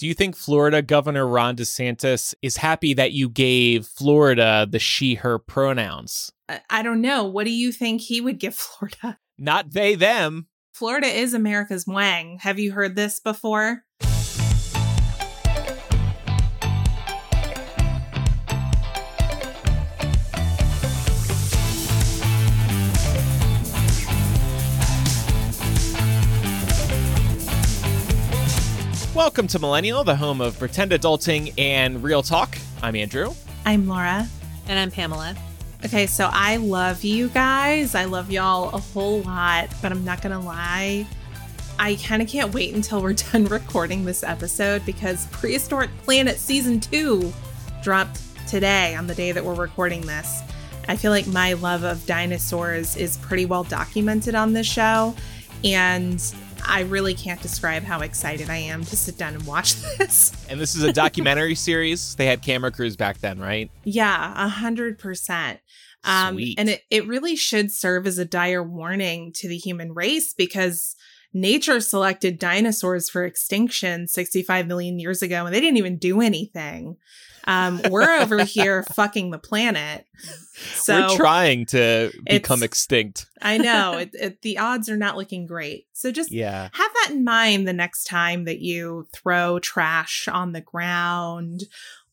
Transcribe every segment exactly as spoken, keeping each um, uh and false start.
Do you think Florida Governor Ron DeSantis is happy that you gave Florida the she, her pronouns? I, I don't know. What do you think he would give Florida? Not they, them. Florida is America's Wang. Have you heard this before? Welcome to Millennial, the home of pretend adulting and real talk. I'm Andrew. I'm Laura. And I'm Pamela. Okay, so I love you guys. I love y'all a whole lot, but I'm not going to lie. I kind of can't wait until we're done recording this episode because Prehistoric Planet Season two dropped today on the day that we're recording this. I feel like my love of dinosaurs is pretty well documented on this show, and I really can't describe how excited I am to sit down and watch this. And this is a documentary series. They had camera crews back then, right? Yeah, a hundred percent. Um, Sweet. and it, it really should serve as a dire warning to the human race because nature selected dinosaurs for extinction sixty-five million years ago, and they didn't even do anything. Um, we're over here fucking the planet. So we're trying to become extinct. I know. It, it, the odds are not looking great. So just yeah. have that in mind the next time that you throw trash on the ground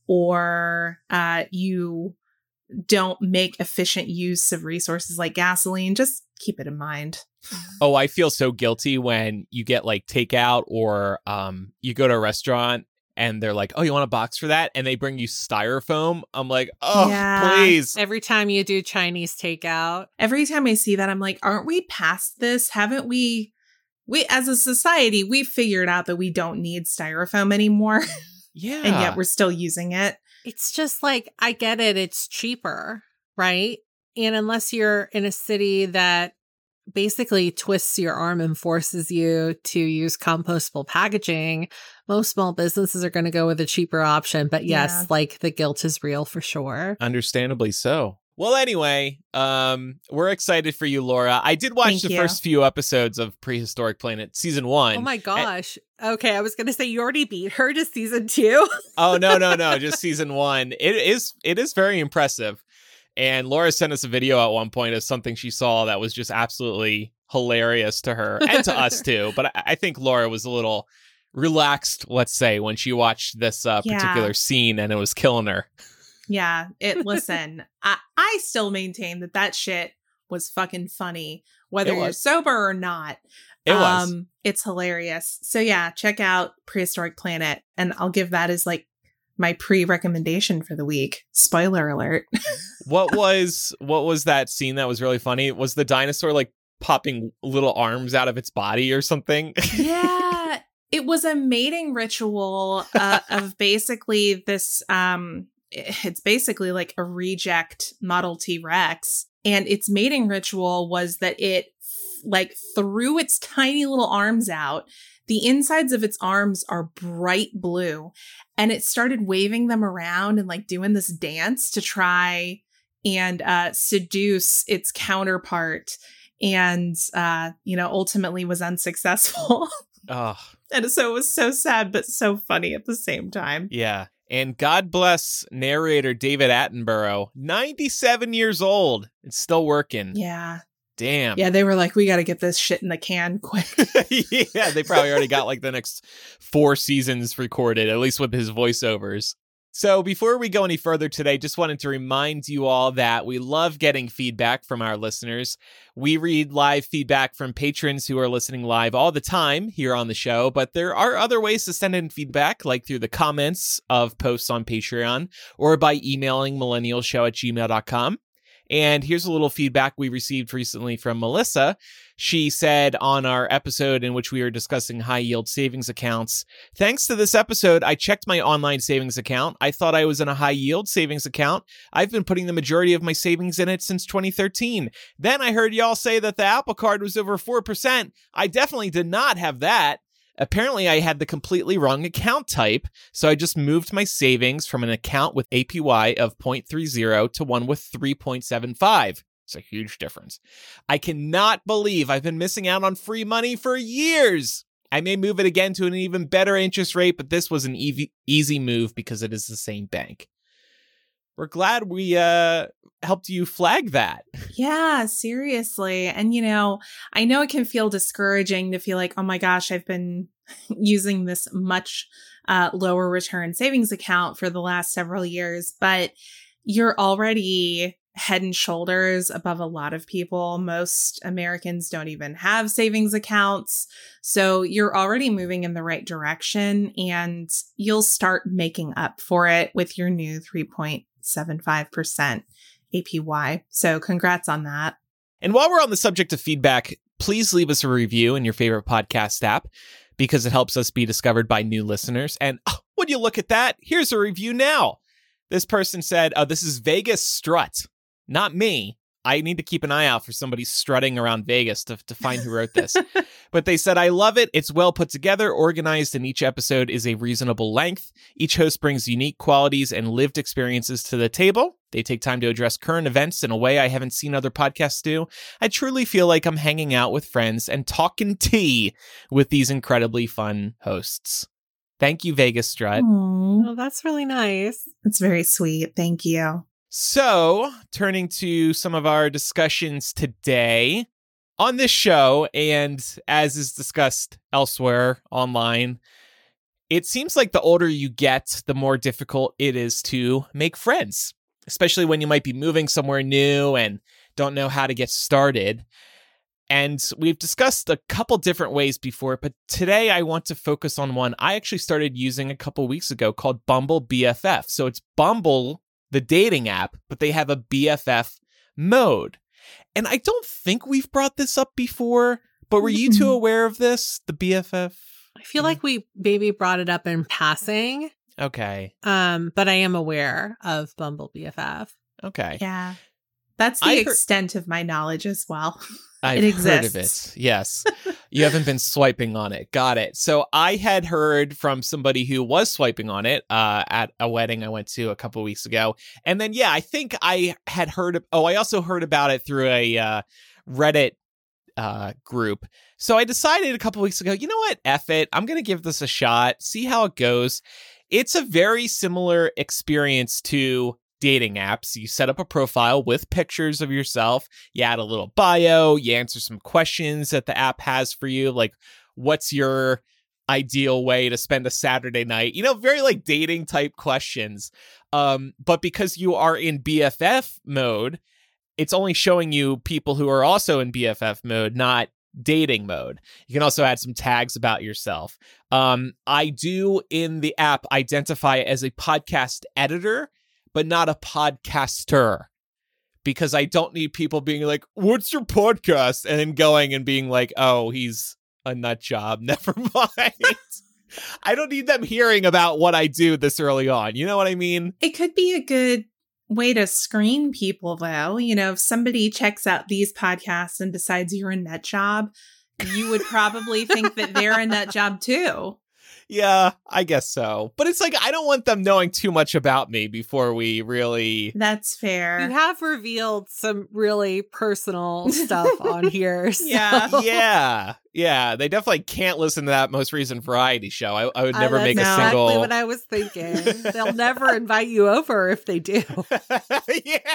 or uh, you don't make efficient use of resources like gasoline. Just keep it in mind. Oh, I feel so guilty when you get like takeout or um, you go to a restaurant and they're like, oh, you want a box for that? And they bring you styrofoam. I'm like, oh, yeah. please. Every time you do Chinese takeout. Every time I see that, I'm like, aren't we past this? Haven't we, we as a society, we've figured out that we don't need styrofoam anymore. Yeah. And yet we're still using it. It's just like, I get it. It's cheaper, right? And unless you're in a city that basically twists your arm and forces you to use compostable packaging, most small businesses are going to go with a cheaper option. But yes, Yeah. like the guilt is real for sure. Understandably so. Well, anyway, um, we're excited for you, Laura. I did watch Thank the you. first few episodes of Prehistoric Planet Season one. Oh my gosh. And- okay, I was going to say you already beat her to season two. oh, no, no, no. Just season one. It is, it is very impressive. And Laura sent us a video at one point of something she saw that was just absolutely hilarious to her and to us too. But I, I think Laura was a little relaxed, let's say, when she watched this uh, Yeah. particular scene and it was killing her. Yeah. It. Listen, I, I still maintain that that shit was fucking funny, whether It you're was. sober or not. It was. Um, it's hilarious. So yeah, check out Prehistoric Planet, and I'll give that as like my pre-recommendation for the week. Spoiler alert. What was what was that scene that was really funny? Was the dinosaur like popping little arms out of its body or something? Yeah. It was a mating ritual uh, of basically this, um, it's basically like a reject Model T Rex. And its mating ritual was that it like threw its tiny little arms out. The insides of its arms are bright blue, and it started waving them around and like doing this dance to try and uh, seduce its counterpart, and uh, you know, ultimately was unsuccessful. Oh, And so it was so sad, but so funny at the same time. yeah. And God bless narrator David Attenborough, ninety-seven years old. It's still working. Yeah. Damn. Yeah, they were like, we got to get this shit in the can quick. Yeah, they probably already got like the next four seasons recorded, at least with his voiceovers. So before we go any further today, just wanted to remind you all that we love getting feedback from our listeners. We read live feedback from patrons who are listening live all the time here on the show, but there are other ways to send in feedback, like through the comments of posts on Patreon or by emailing millennialshow at gmail dot com. And here's a little feedback we received recently from Melissa. She said on our episode in which we were discussing high yield savings accounts, thanks to this episode, I checked my online savings account. I thought I was in a high yield savings account. I've been putting the majority of my savings in it since twenty thirteen. Then I heard y'all say that the Apple Card was over four percent. I definitely did not have that. Apparently, I had the completely wrong account type, so I just moved my savings from an account with A P Y of zero point three zero to one with three point seven five. It's a huge difference. I cannot believe I've been missing out on free money for years. I may move it again to an even better interest rate, but this was an easy, easy move because it is the same bank. We're glad we uh, helped you flag that. Yeah, seriously. And, you know, I know it can feel discouraging to feel like, oh my gosh, I've been using this much uh, lower return savings account for the last several years, but you're already head and shoulders above a lot of people. Most Americans don't even have savings accounts. So you're already moving in the right direction, and you'll start making up for it with your new three point seven five percent A P Y. So congrats on that. And while we're on the subject of feedback, please leave us a review in your favorite podcast app because it helps us be discovered by new listeners. And oh, would you look at that? Here's a review now. This person said, oh, this is Vegas Strut. Not me. I need to keep an eye out for somebody strutting around Vegas to, to find who wrote this. But they said, I love it. It's well put together, organized, and each episode is a reasonable length. Each host brings unique qualities and lived experiences to the table. They take time to address current events in a way I haven't seen other podcasts do. I truly feel like I'm hanging out with friends and talking tea with these incredibly fun hosts. Thank you, Vegas Strut. Aww. Oh, that's really nice. That's very sweet. Thank you. So, turning to some of our discussions today on this show, and as is discussed elsewhere online, it seems like the older you get, the more difficult it is to make friends, especially when you might be moving somewhere new and don't know how to get started. And we've discussed a couple different ways before, but today I want to focus on one I actually started using a couple weeks ago called Bumble B F F. So it's Bumble, the dating app, but they have a B F F mode. And I don't think we've brought this up before, but were you two aware of this, the B F F? I feel like we maybe brought it up in passing. Okay. Um, but I am aware of Bumble B F F. Okay. Yeah. That's the I heard- extent of my knowledge as well. I've It heard of exists. it. Yes. You haven't been swiping on it. Got it. So I had heard from somebody who was swiping on it uh, at a wedding I went to a couple weeks ago. And then, yeah, I think I had heard. Of, oh, I also heard about it through a uh, Reddit uh, group. So I decided a couple weeks ago, you know what? F it. I'm going to give this a shot, see how it goes. It's a very similar experience to dating apps. You set up a profile with pictures of yourself, you add a little bio, you answer some questions that the app has for you, like what's your ideal way to spend a Saturday night, you know, very like dating type questions. Um, but because you are in B F F mode, it's only showing you people who are also in B F F mode, not dating mode. You can also add some tags about yourself. Um, I do in the app identify as a podcast editor, but not a podcaster, because I don't need people being like, what's your podcast? And then going and being like, oh, he's a nut job. Never mind. I don't need them hearing about what I do this early on. You know what I mean? It could be a good way to screen people, though. You know, if somebody checks out these podcasts and decides you're a nut job, you would probably think that they're a nut job too. Yeah, I guess so. But it's like, I don't want them knowing too much about me before we really... That's fair. You have revealed some really personal stuff on here. So. Yeah. Yeah. Yeah. They definitely can't listen to that most recent variety show. I, I would Uh, never that's make a exactly single... what I was thinking. They'll never invite you over if they do. Yeah.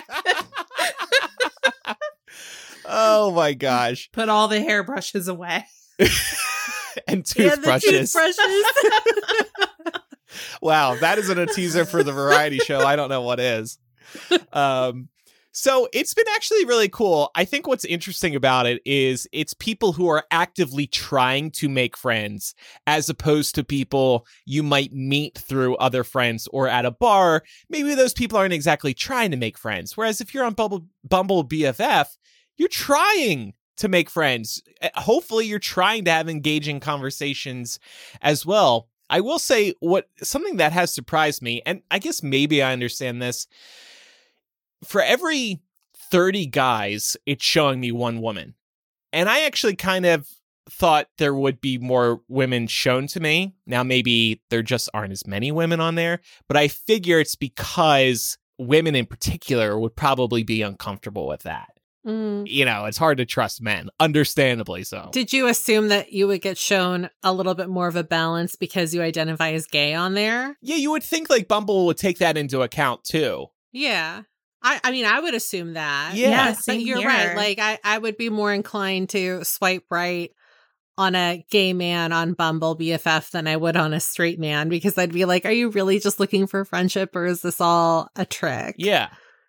Oh my gosh. Put all the hairbrushes away. And Yeah, the toothbrushes. toothbrushes. Wow, that isn't a teaser for the variety show. I don't know what is. Um, so it's been actually really cool. I think what's interesting about it is it's people who are actively trying to make friends, as opposed to people you might meet through other friends or at a bar. Maybe those people aren't exactly trying to make friends. Whereas if you're on Bumble, Bumble B F F, you're trying to make friends. Hopefully you're trying to have engaging conversations as well. I will say what something that has surprised me, and I guess maybe I understand this. For every thirty guys, it's showing me one woman. And I actually kind of thought there would be more women shown to me. Now, maybe there just aren't as many women on there, but I figure it's because women in particular would probably be uncomfortable with that. Mm. You know, it's hard to trust men, understandably so. Did you assume that you would get shown a little bit more of a balance because you identify as gay on there? Yeah, you would think like Bumble would take that into account too. Yeah. I, I mean, I would assume that. Yeah. Yeah, But same you're here. right. Like, I, I would be more inclined to swipe right on a gay man on Bumble B F F than I would on a straight man, because I'd be like, are you really just looking for friendship, or is this all a trick? Yeah.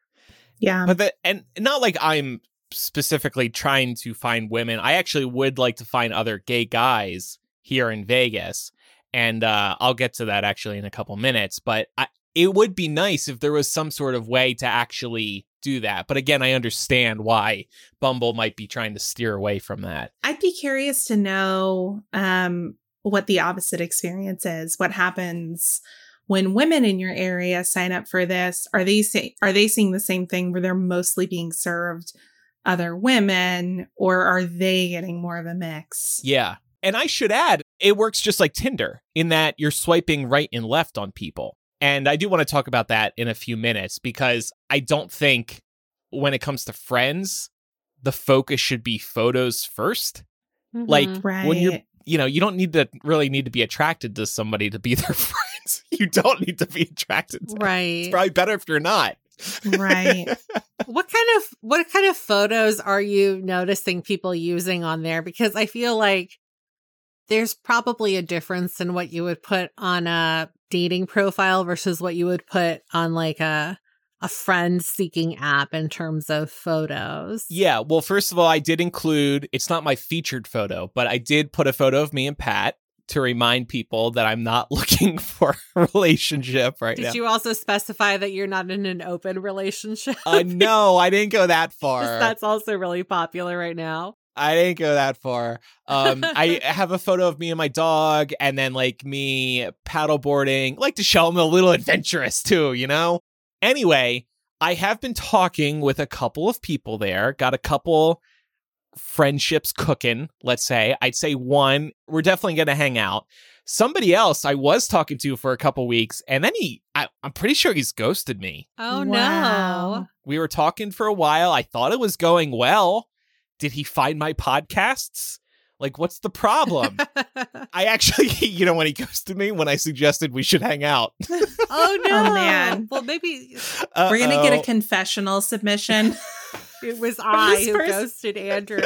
Yeah. But the, and not like I'm specifically trying to find women. I actually would like to find other gay guys here in Vegas. And uh, I'll get to that actually in a couple minutes. But I, it would be nice if there was some sort of way to actually do that. But again, I understand why Bumble might be trying to steer away from that. I'd be curious to know um, what the opposite experience is. What happens when women in your area sign up for this? Are they say, are they seeing the same thing where they're mostly being served other women, or are they getting more of a mix? Yeah. And I should add, it works just like Tinder in that you're swiping right and left on people. And I do want to talk about that in a few minutes, because I don't think when it comes to friends, the focus should be photos first. Mhm. Like Right. when you're, you know, you don't need to really need to be attracted to somebody to be their friends. You don't need to be attracted to them. Right. It's probably better if you're not. Right. What kind of what kind of photos are you noticing people using on there? Because I feel like there's probably a difference in what you would put on a dating profile versus what you would put on like a a friend seeking app in terms of photos. Yeah, well, first of all, I did include, it's not my featured photo, but I did put a photo of me and Pat to remind people that I'm not looking for a relationship right Did now. you also specify that you're not in an open relationship? Uh, no, I didn't go that far. That's also really popular right now. I didn't go that far. Um, I have a photo of me and my dog, and then like me paddleboarding, like to show them a little adventurous too, you know? Anyway, I have been talking with a couple of people there, got a couple friendships cooking, let's say. I'd say one, we're definitely going to hang out. Somebody else I was talking to for a couple weeks, and then he, I, I'm pretty sure he's ghosted me. Oh Wow. We were talking for a while. I thought it was going well. Did he find my podcasts? Like, what's the problem? no. I actually, you know, when he ghosted me, when I suggested we should hang out. Oh no. Oh, man. Well, maybe We're going to get a Uh-oh. confessional submission. it was I This who person- ghosted Andrew.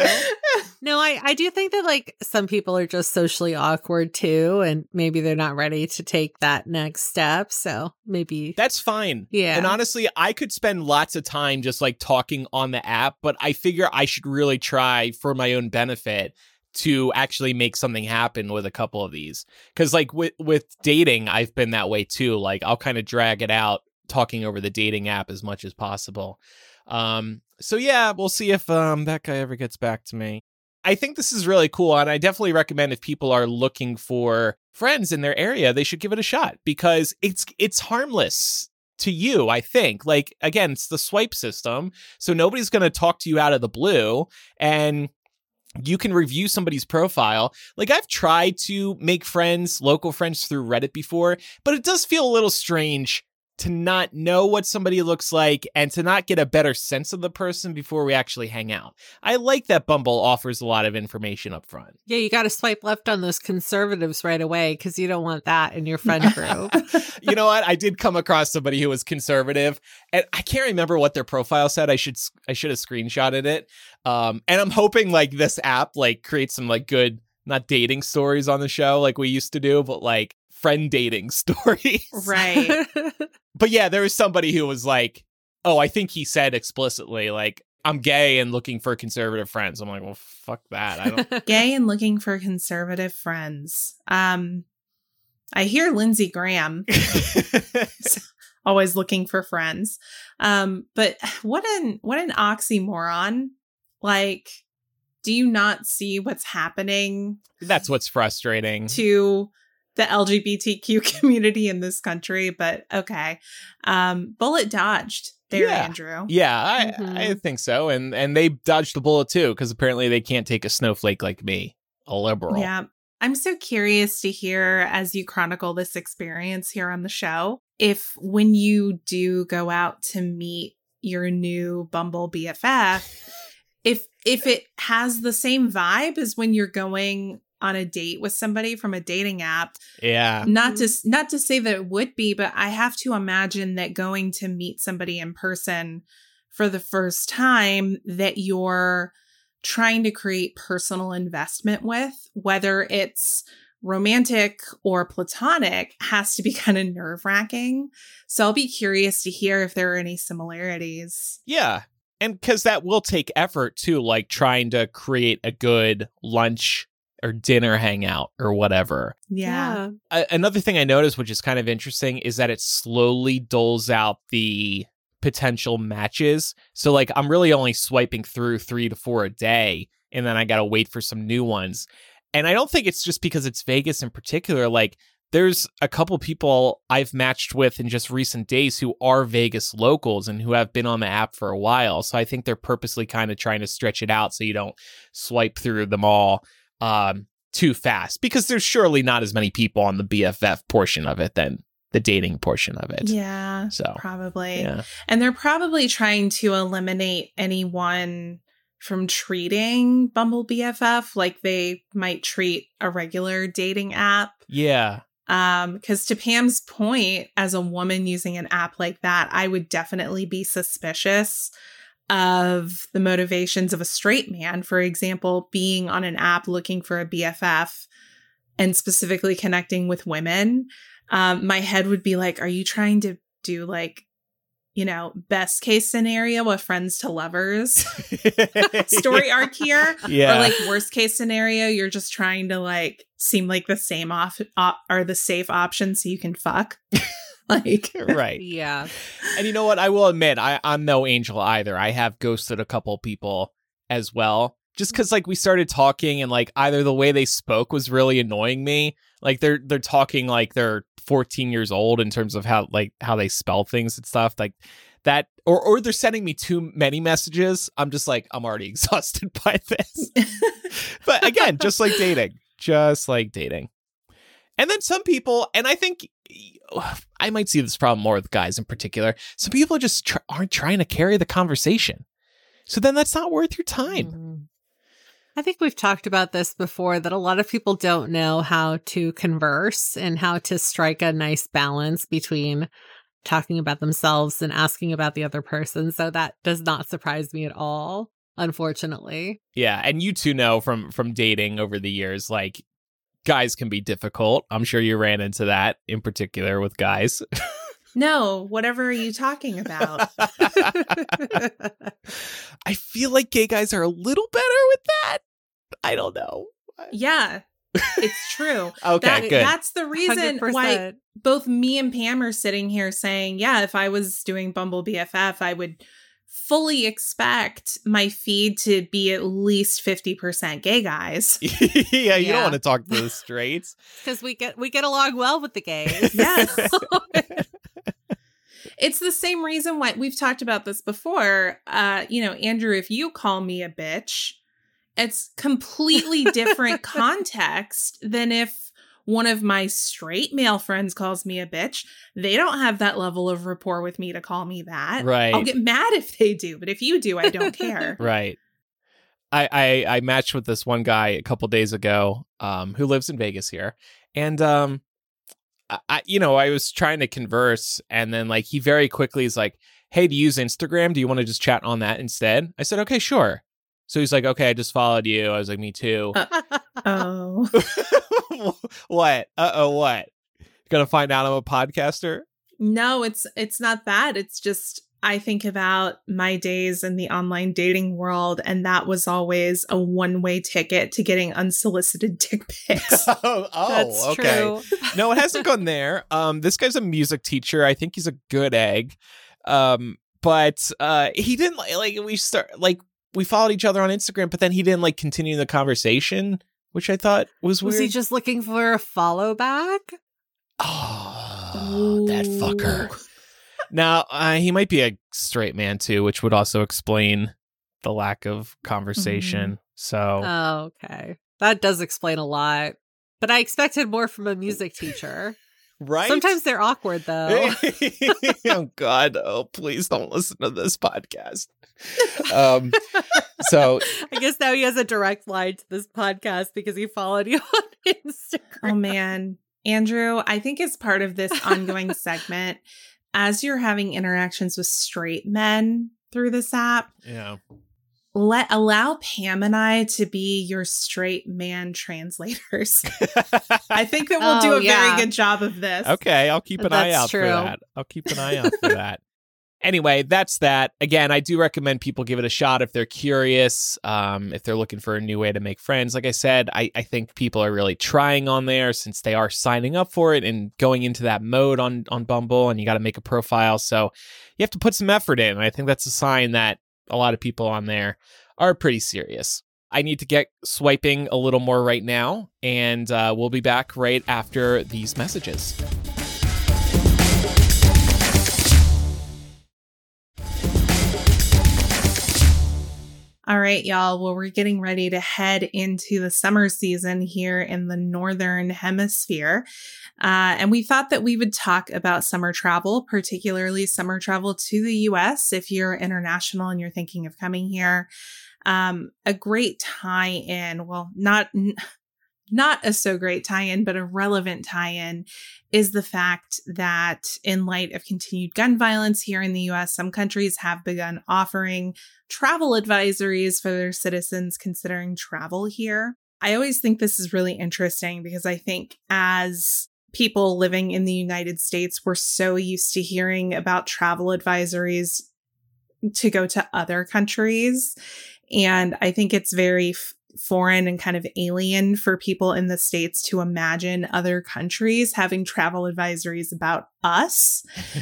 No, I, I do think that like some people are just socially awkward too, and maybe they're not ready to take that next step. So maybe That's fine. Yeah. And honestly, I could spend lots of time just like talking on the app, but I figure I should really try for my own benefit to actually make something happen with a couple of these. Because like with, with dating, I've been that way too. Like I'll kind of drag it out talking over the dating app as much as possible. Um, so yeah, we'll see if um, that guy ever gets back to me. I think this is really cool, and I definitely recommend if people are looking for friends in their area, they should give it a shot, because it's it's harmless to you, I think. Like, again, it's the swipe system, so nobody's going to talk to you out of the blue, and you can review somebody's profile. Like, I've tried to make friends, local friends through Reddit before, but it does feel a little strange to not know what somebody looks like and to not get a better sense of the person before we actually hang out. I like that Bumble offers a lot of information up front. yeah, you got to swipe left on those conservatives right away because you don't want that in your friend group. You know what? I did come across somebody who was conservative, and I can't remember what their profile said. I should I should have screenshotted it. Um, and I'm hoping like this app like creates some like good, not dating stories on the show like we used to do, but like friend dating stories. Right. But yeah, there was somebody who was like, oh, I think he said explicitly, like, I'm gay and looking for conservative friends. I'm like, well, fuck that. I don't. Gay and looking for conservative friends. Um, I hear Lindsey Graham always looking for friends. Um, but what an what an oxymoron. Like, do you not see what's happening That's what's frustrating. to the L G B T Q community in this country? But okay. Um, bullet dodged there, Yeah. Andrew. Yeah, I, Mhm. I think so. And and they dodged the bullet too, because apparently they can't take a snowflake like me, a liberal. Yeah. I'm so curious to hear, as you chronicle this experience here on the show, if when you do go out to meet your new Bumble B F F, if if it has the same vibe as when you're going on a date with somebody from a dating app, Yeah. not to not to say that it would be, but I have to imagine that going to meet somebody in person for the first time that you're trying to create personal investment with, whether it's romantic or platonic, has to be kind of nerve-wracking. So I'll be curious to hear if there are any similarities. Yeah. And because that will take effort too, like trying to create a good lunch or dinner hangout or whatever. Yeah. A- another thing I noticed, which is kind of interesting, is that it slowly doles out the potential matches. So like I'm really only swiping through three to four a day, and then I got to wait for some new ones. And I don't think it's just because it's Vegas in particular. Like there's a couple people I've matched with in just recent days who are Vegas locals and who have been on the app for a while. So I think they're purposely kind of trying to stretch it out so you don't swipe through them all um, too fast, because there's surely not as many people on the B F F portion of it than the dating portion of it. Yeah, so probably. Yeah. And they're probably trying to eliminate anyone from treating Bumble B F F like they might treat a regular dating app. Yeah. Um, because to Pam's point, as a woman using an app like that, I would definitely be suspicious of the motivations of a straight man, for example, being on an app looking for a B F F and specifically connecting with women. Um, my head would be like, are you trying to do like, you know, best case scenario, a friends to lovers story arc here? Yeah. Or like worst case scenario, you're just trying to like seem like the same off op- or the safe option so you can fuck. Like, right. Yeah. And you know what? I will admit, I, I'm no angel either. I have ghosted a couple people as well. Just because like we started talking and like either the way they spoke was really annoying me. Like they're they're talking like they're fourteen years old in terms of how like how they spell things and stuff like that. Or or they're sending me too many messages. I'm just like, I'm already exhausted by this. But again, just like dating. Just like dating. And then some people, and I think I might see this problem more with guys in particular, some people just tr- aren't trying to carry the conversation. So then that's not worth your time. Mm-hmm. I think we've talked about this before, that a lot of people don't know how to converse and how to strike a nice balance between talking about themselves and asking about the other person. So that does not surprise me at all, unfortunately. Yeah, and you two know from from dating over the years, like, guys can be difficult. I'm sure you ran into that in particular with guys. no, whatever are you talking about? I feel like gay guys are a little better with that. I don't know. Yeah, it's true. Okay, that, good. That's the reason one hundred percent. why both me and Pam are sitting here saying, yeah, if I was doing Bumble B F F, I would fully expect my feed to be at least fifty percent gay guys. yeah, you Yeah. don't want to talk to the straights. Because we get we get along well with the gays. Yes. It's the same reason why we've talked about this before. Uh, you know, Andrew, if you call me a bitch, it's completely different context than if one of my straight male friends calls me a bitch. They don't have that level of rapport with me to call me that. Right. I'll get mad if they do, but if you do, I don't care. Right. I, I I matched with this one guy a couple days ago, um, who lives in Vegas here, and um, I, I you know I was trying to converse, and then like he very quickly is like, "Hey, do you use Instagram? Do you want to just chat on that instead?" I said, "Okay, sure." So he's like, "Okay, I just followed you." I was like, "Me too." Uh, oh. What? Uh oh, what? Gonna find out I'm a podcaster? No, it's it's not that. It's just I think about my days in the online dating world, and that was always a one-way ticket to getting unsolicited dick pics. oh, oh, That's okay. true. No, it hasn't gone there. Um, this guy's a music teacher. I think he's a good egg. Um, but uh, he didn't like, like we start like we followed each other on Instagram, but then he didn't like continue the conversation, which I thought was weird. Was he just looking for a follow back? Oh, that fucker. Now, uh, he might be a straight man too, which would also explain the lack of conversation. Mm-hmm. So, Oh, okay. That does explain a lot. But I expected more from a music teacher. Right? Sometimes they're awkward, though. Oh, God. Oh, please don't listen to this podcast. Um, so I guess now he has a direct line to this podcast because he followed you on Instagram. Oh, man. Andrew, I think as part of this ongoing segment, as you're having interactions with straight men through this app, yeah, let allow Pam and I to be your straight man translators. I think that we'll Oh, do a yeah. very good job of this. okay, I'll keep an eye That's out true. for that. I'll keep an eye out for that. Anyway, that's that. Again, I do recommend people give it a shot if they're curious, um, if they're looking for a new way to make friends. Like I said, I, I think people are really trying on there since they are signing up for it and going into that mode on, on Bumble, and you got to make a profile. So you have to put some effort in. And I think that's a sign that a lot of people on there are pretty serious. I need to get swiping a little more right now, and uh, we'll be back right after these messages. All right, y'all. Well, we're getting ready to head into the summer season here in the Northern Hemisphere. Uh, and we thought that we would talk about summer travel, particularly summer travel to the U S if you're international and you're thinking of coming here. Um, a great tie-in, well, not... N- Not a so great tie-in, but a relevant tie-in is the fact that in light of continued gun violence here in the U S, some countries have begun offering travel advisories for their citizens considering travel here. I always think this is really interesting because I think as people living in the United States, we're so used to hearing about travel advisories to go to other countries. And I think it's very f- foreign and kind of alien for people in the States to imagine other countries having travel advisories about us.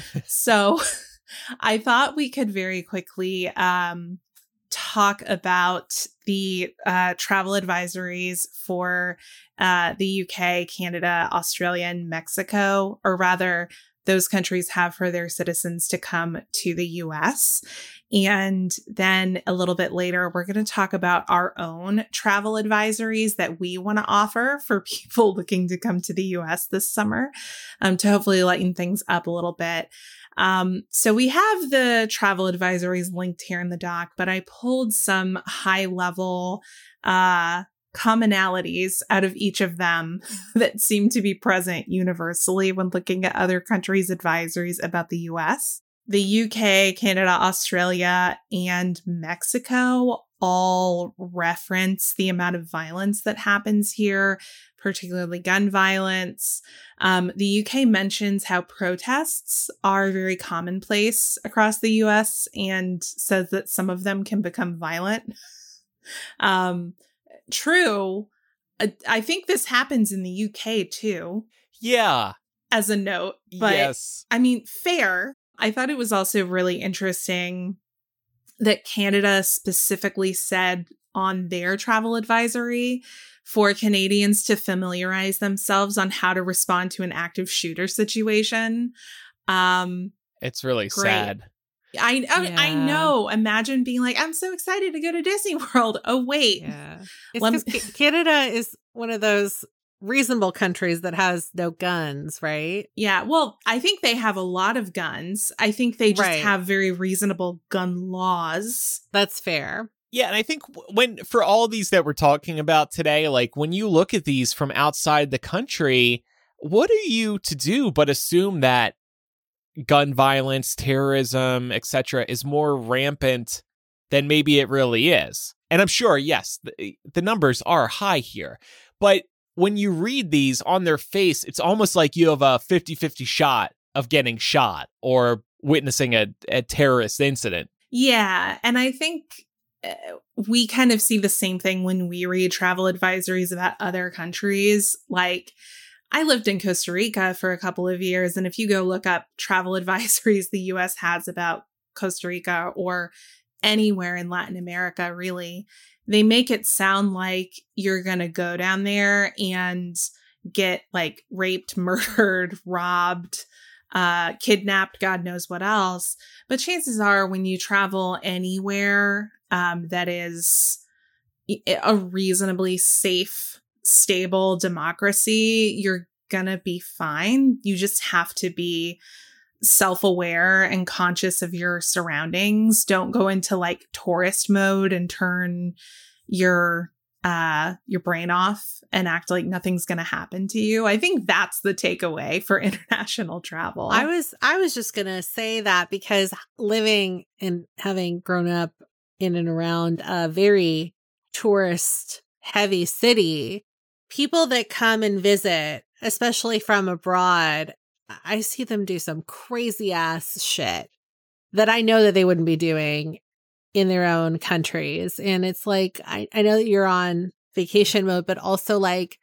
So I thought we could very quickly um, talk about the uh, travel advisories for uh, the U K, Canada, Australia, and Mexico, or rather those countries have for their citizens to come to the U S. And then a little bit later, we're going to talk about our own travel advisories that we want to offer for people looking to come to the U S this summer, um, to hopefully lighten things up a little bit. Um, so we have the travel advisories linked here in the doc, but I pulled some high level uh, commonalities out of each of them that seem to be present universally when looking at other countries' advisories about the U S. The U K, Canada, Australia, and Mexico all reference the amount of violence that happens here, particularly gun violence. Um, the U K mentions how protests are very commonplace across the U S and says that some of them can become violent. um, true. I think this happens in the U K too. Yeah. As a note. But yes. I mean, fair. I thought it was also really interesting that Canada specifically said on their travel advisory for Canadians to familiarize themselves on how to respond to an active shooter situation. Um, it's really great. sad. I I, Yeah. I know. Imagine being like, I'm so excited to go to Disney World. Oh, wait. Yeah. It's Lem- because Canada is one of those reasonable countries that has no guns, right? Yeah, well, I think they have a lot of guns. I think they just Right. have very reasonable gun laws. That's fair. Yeah, and I think when for all these that we're talking about today, like when you look at these from outside the country, what are you to do but assume that gun violence, terrorism, et cetera is more rampant than maybe it really is? And I'm sure, yes, the, the numbers are high here, but when you read these on their face, it's almost like you have a fifty-fifty shot of getting shot or witnessing a, a terrorist incident. Yeah, and I think uh, we kind of see the same thing when we read travel advisories about other countries. Like, I lived in Costa Rica for a couple of years, and if you go look up travel advisories the U S has about Costa Rica or anywhere in Latin America, really, they make it sound like you're going to go down there and get like raped, murdered, robbed, uh, kidnapped, God knows what else. But chances are when you travel anywhere um, that is a reasonably safe, stable democracy, you're gonna be fine. You just have to be self-aware and conscious of your surroundings. Don't go into like tourist mode and turn your uh your brain off and act like nothing's going to happen to you. I think that's the takeaway for international travel. I was I was just going to say that because living and having grown up in and around a very tourist heavy city, people that come and visit, especially from abroad, I see them do some crazy ass shit that I know that they wouldn't be doing in their own countries. And it's like, I, I know that you're on vacation mode, but also like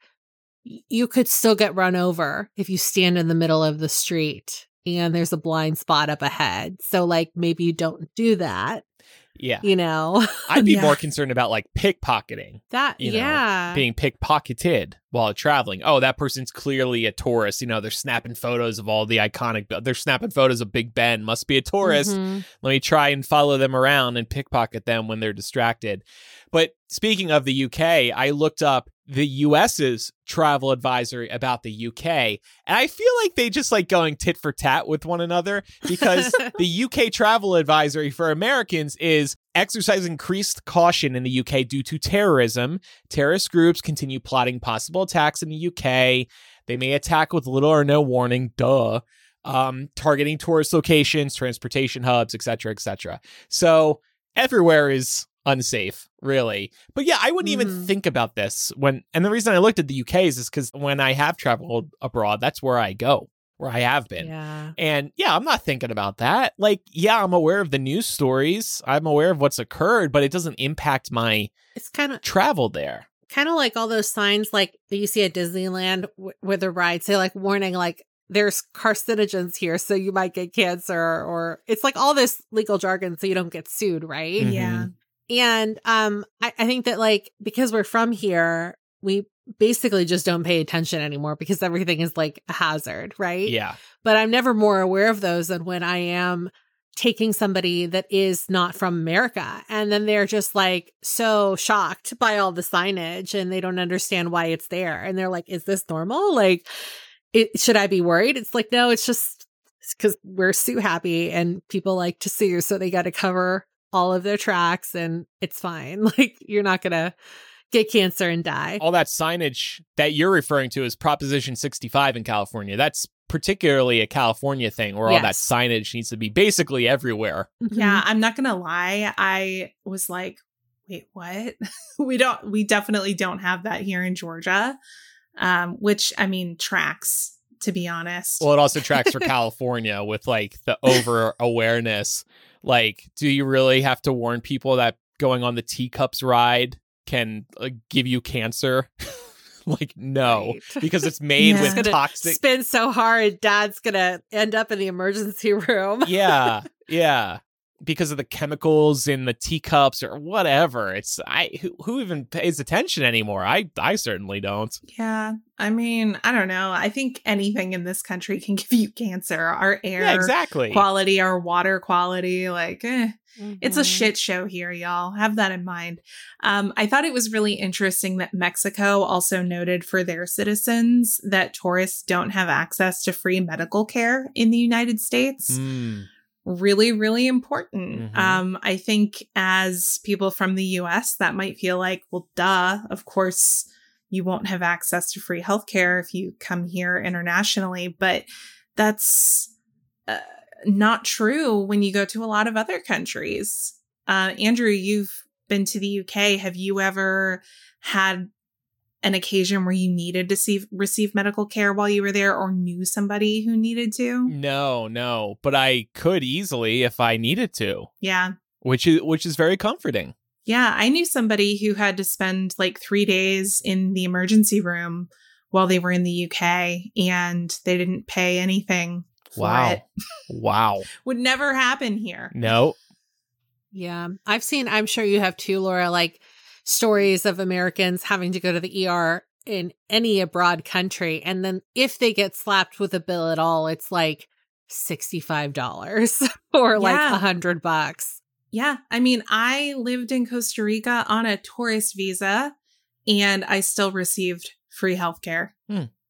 you could still get run over if you stand in the middle of the street and there's a blind spot up ahead. So like maybe you don't do that. Yeah. You know, I'd be Yeah. more concerned about like pickpocketing. that, You know, yeah. being pickpocketed while traveling. Oh, that person's clearly a tourist. You know, they're snapping photos of all the iconic, they're snapping photos of Big Ben. Must be a tourist. Mhm. Let me try and follow them around and pickpocket them when they're distracted. But speaking of the U K, I looked up the US's travel advisory about the U K, and I feel like they just like going tit for tat with one another because the U K travel advisory for Americans is exercise increased caution in the U K due to terrorism. Terrorist groups continue plotting possible attacks in the U K. They may attack with little or no warning, duh, um, targeting tourist locations, transportation hubs, et cetera, et cetera. So everywhere is unsafe, really. But yeah, I wouldn't even Mhm. think about this when, and the reason I looked at the U K is, is because when I have traveled abroad, that's where I go, where I have been. Yeah. And yeah, I'm not thinking about that. Like, yeah, I'm aware of the news stories. I'm aware of what's occurred, but it doesn't impact my It's kind of travel there. kind of like all those signs like that you see at Disneyland w- with the rides, say like warning, like there's carcinogens here, so you might get cancer, or it's like all this legal jargon so you don't get sued, right? Mhm. Yeah. And um, I, I think that like because we're from here, we basically just don't pay attention anymore because everything is like a hazard, right? Yeah. But I'm never more aware of those than when I am taking somebody that is not from America. And then they're just like so shocked by all the signage and they don't understand why it's there. And they're like, is this normal? Like, it, should I be worried? It's like, no, it's just because we're sue happy and people like to sue. So they got to cover all of their tracks and it's fine. Like, you're not going to get cancer and die. All that signage that you're referring to is Proposition sixty-five in California. That's particularly a California thing where all that Yes. signage needs to be basically everywhere. Yeah, I'm not gonna lie. I was like, wait, what? we don't we definitely don't have that here in Georgia. Um, which I mean tracks, to be honest. Well, it also tracks for California with like the over awareness. Like, do you really have to warn people that going on the teacups ride can uh, give you cancer? Like, no, Right. because it's made Yeah. with Gonna toxic. spin so hard, dad's gonna end up in the emergency room. Yeah, yeah, because of the chemicals in the teacups or whatever. It's I who, who even pays attention anymore? I I certainly don't. Yeah, I mean, I don't know. I think anything in this country can give you cancer. Our air Yeah, exactly. quality, our water quality, like, eh. It's a Mhm. shit show here, y'all. Have that in mind. Um, I thought it was really interesting that Mexico also noted for their citizens that tourists don't have access to free medical care in the United States. Mm, Really, really important. Mhm. Um, I think as people from the U S, that might feel like, well, duh, of course you won't have access to free healthcare if you come here internationally, but that's uh, not true when you go to a lot of other countries. Uh, Andrew, you've been to the U K. Have you ever had an occasion where you needed to see, receive medical care while you were there or knew somebody who needed to? no, no, but I could easily if I needed to, Yeah. which is which is very comforting. Yeah, I knew somebody who had to spend like three days in the emergency room while they were in the U K and they didn't pay anything for Wow. it. Wow. Would never happen here. No. Yeah. I've seen, I'm sure you have too, Laura, like stories of Americans having to go to the E R in any abroad country. And then if they get slapped with a bill at all, it's like sixty-five dollars or like Yeah. a hundred bucks. Yeah, I mean, I lived in Costa Rica on a tourist visa and I still received free healthcare.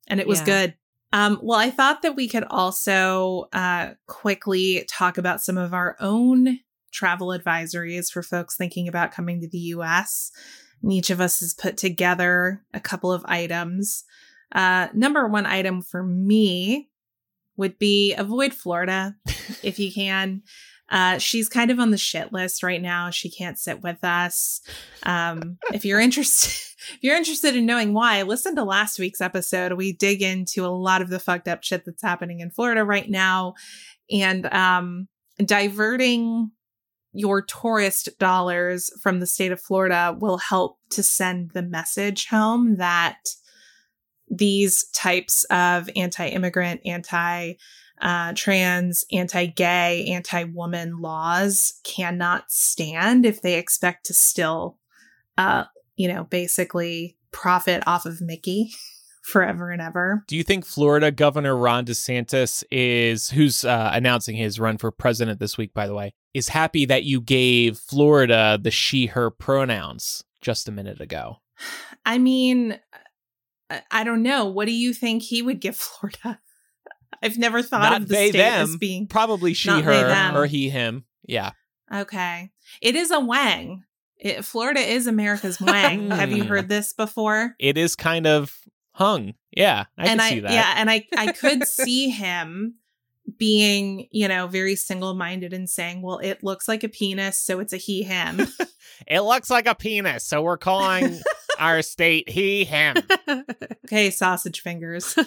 and it was Yeah. good. Um, well, I thought that we could also uh, quickly talk about some of our own travel advisories for folks thinking about coming to the U S. And each of us has put together a couple of items. Uh, number one item for me would be avoid Florida if you can. Uh, she's kind of on the shit list right now. She can't sit with us. Um, if you're interested, if you're interested in knowing why, listen to last week's episode. We dig into a lot of the fucked up shit that's happening in Florida right now, and um, diverting your tourist dollars from the state of Florida will help to send the message home that these types of anti-immigrant, anti Uh, trans, anti-gay, anti-woman laws cannot stand if they expect to still, uh, you know, basically profit off of Mickey forever and ever. Do you think Florida Governor Ron DeSantis is, who's uh, announcing his run for president this week, by the way, is happy that you gave Florida the she, her pronouns just a minute ago? I mean, I don't know. What do you think he would give Florida? I've never thought Not of the they, state them. as being Probably she, Not they, her, them. or he, him. Yeah. Okay. It is a wang. It, Florida is America's wang. Have you heard this before? It is kind of hung. Yeah, I and can I, see that. Yeah, and I, I could see him being, you know, very single-minded and saying, well, it looks like a penis, so it's a he, him. It looks like a penis, so we're calling our state he, him. Okay, sausage fingers.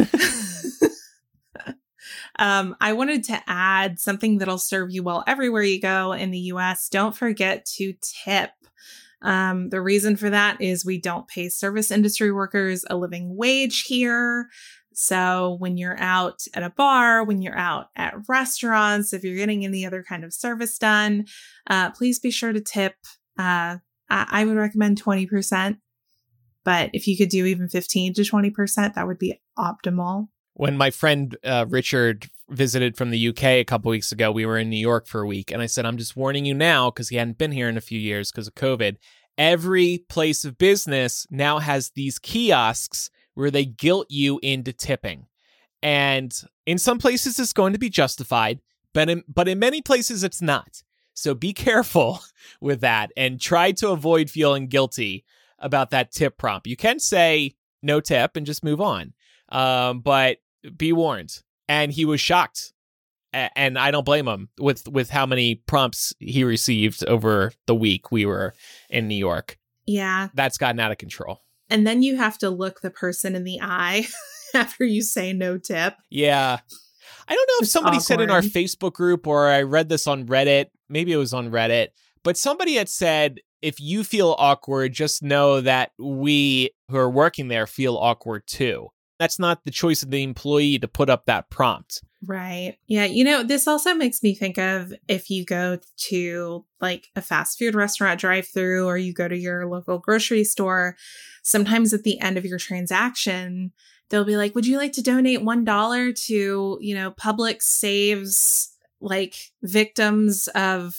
Um, I wanted to add something that'll serve you well everywhere you go in the U S. Don't forget to tip. Um, the reason for that is we don't pay service industry workers a living wage here. So when you're out at a bar, when you're out at restaurants, if you're getting any other kind of service done, uh, please be sure to tip. Uh, I, I would recommend twenty percent. But if you could do even fifteen to twenty percent, that would be optimal. When my friend uh, Richard visited from the U K a couple weeks ago, we were in New York for a week. And I said, I'm just warning you now, because he hadn't been here in a few years because of COVID. Every place of business now has these kiosks where they guilt you into tipping. And in some places, it's going to be justified, but in, but in many places, it's not. So be careful with that and try to avoid feeling guilty about that tip prompt. You can say no tip and just move on. Um, but be warned. And he was shocked. A- and I don't blame him with, with how many prompts he received over the week we were in New York. Yeah. That's gotten out of control. And then you have to look the person in the eye after you say no tip. Yeah. I don't know if It's somebody said in our awkward. Facebook group, or I read this on Reddit, maybe it was on Reddit, but somebody had said, if you feel awkward, just know that we who are working there feel awkward too. That's not the choice of the employee to put up that prompt. Right. Yeah. You know, this also makes me think of if you go to like a fast food restaurant drive-through, or you go to your local grocery store, sometimes at the end of your transaction, they'll be like, would you like to donate one dollar to, you know, Publix saves like victims of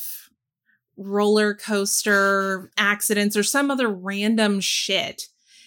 roller coaster accidents or some other random shit.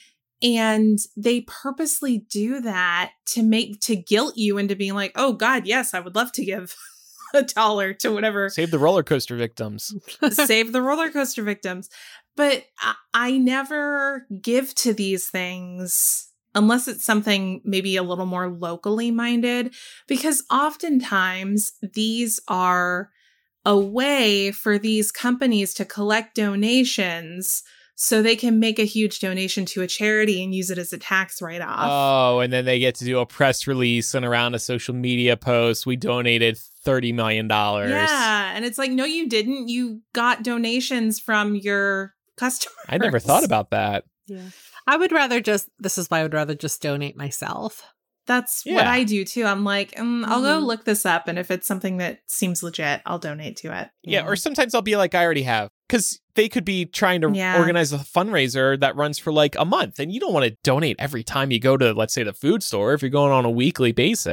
And they purposely do that to make, to guilt you into being like, oh God, yes, I would love to give a dollar to whatever. Save the roller coaster victims. Save the roller coaster victims. But I, I never give to these things unless it's something maybe a little more locally minded, because oftentimes these are a way for these companies to collect donations so they can make a huge donation to a charity and use it as a tax write-off. Oh, and then they get to do a press release and around a social media post, we donated thirty million dollars. Yeah, and it's like, no, you didn't. You got donations from your customers. I never thought about that. Yeah. I would rather just, this is why I would rather just donate myself. That's Yeah. what I do too. I'm like, mm, I'll go Mhm. look this up, and if it's something that seems legit, I'll donate to it. Yeah, or sometimes I'll be like, I already have. Because they could be trying to Yeah. organize a fundraiser that runs for like a month. And you don't want to donate every time you go to, let's say, the food store if you're going on a weekly basis.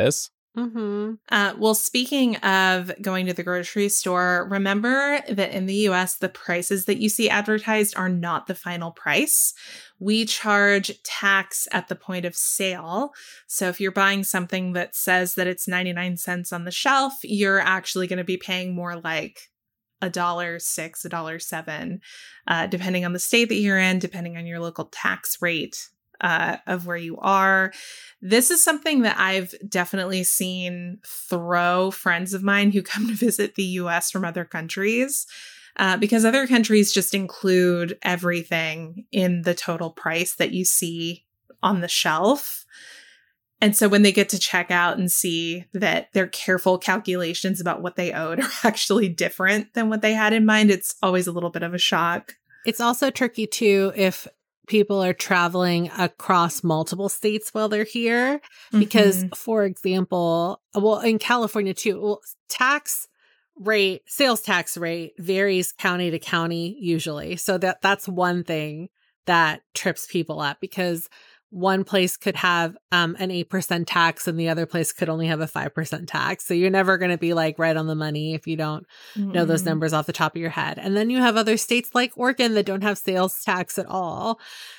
Mm-hmm. Uh, well, speaking of going to the grocery store, remember that in the U S, the prices that you see advertised are not the final price. We charge tax at the point of sale. So if you're buying something that says that it's ninety-nine cents on the shelf, you're actually going to be paying more like a dollar six, a dollar seven, uh, depending on the state that you're in, depending on your local tax rate uh, of where you are. This is something that I've definitely seen throw friends of mine who come to visit the U S from other countries, uh, because other countries just include everything in the total price that you see on the shelf. And so when they get to check out and see that their careful calculations about what they owed are actually different than what they had in mind, it's always a little bit of a shock. It's also tricky, too, if people are traveling across multiple states while they're here. Because, mm-hmm. for example, well, in California, too, well, tax rate, sales tax rate varies county to county usually. So that that's one thing that trips people up, because one place could have um, an eight percent tax and the other place could only have a five percent tax. So you're never going to be like right on the money if you don't mm-hmm. know those numbers off the top of your head. And then you have other states like Oregon that don't have sales tax at all.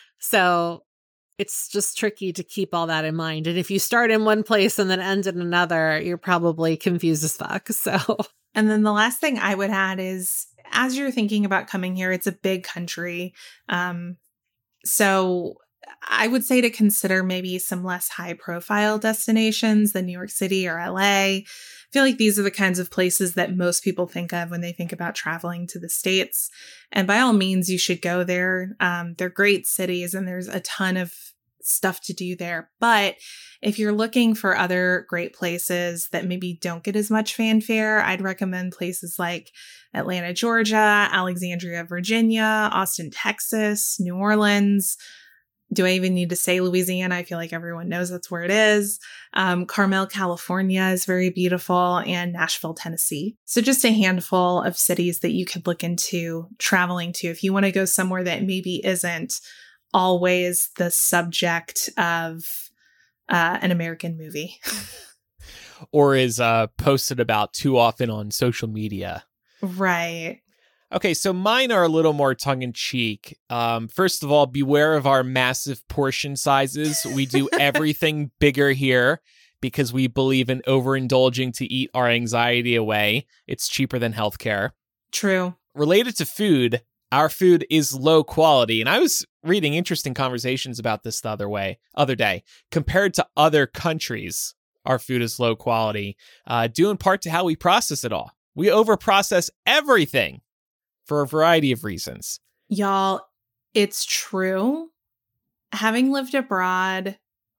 So it's just tricky to keep all that in mind. And if you start in one place and then end in another, you're probably confused as fuck. So, and then the last thing I would add is, as you're thinking about coming here, it's a big country. Um, so I would say to consider maybe some less high profile destinations than New York City or L A. I feel like these are the kinds of places that most people think of when they think about traveling to the States. And by all means, you should go there. Um, they're great cities and there's a ton of stuff to do there. But if you're looking for other great places that maybe don't get as much fanfare, I'd recommend places like Atlanta, Georgia, Alexandria, Virginia, Austin, Texas, New Orleans. Do I even need to say Louisiana? I feel like everyone knows that's where it is. Um, Carmel, California is very beautiful, and Nashville, Tennessee. So just a handful of cities that you could look into traveling to if you want to go somewhere that maybe isn't always the subject of uh, an American movie. Or is uh, posted about too often on social media. Right. Okay, so mine are a little more tongue-in-cheek. Um, first of all, beware of our massive portion sizes. We do everything bigger here because we believe in overindulging to eat our anxiety away. It's cheaper than healthcare. True. Related to food, our food is low quality. And I was reading interesting conversations about this the other way, other day. Compared to other countries, our food is low quality, uh, due in part to how we process it all. We overprocess everything. For a variety of reasons. Y'all, it's true. Having lived abroad,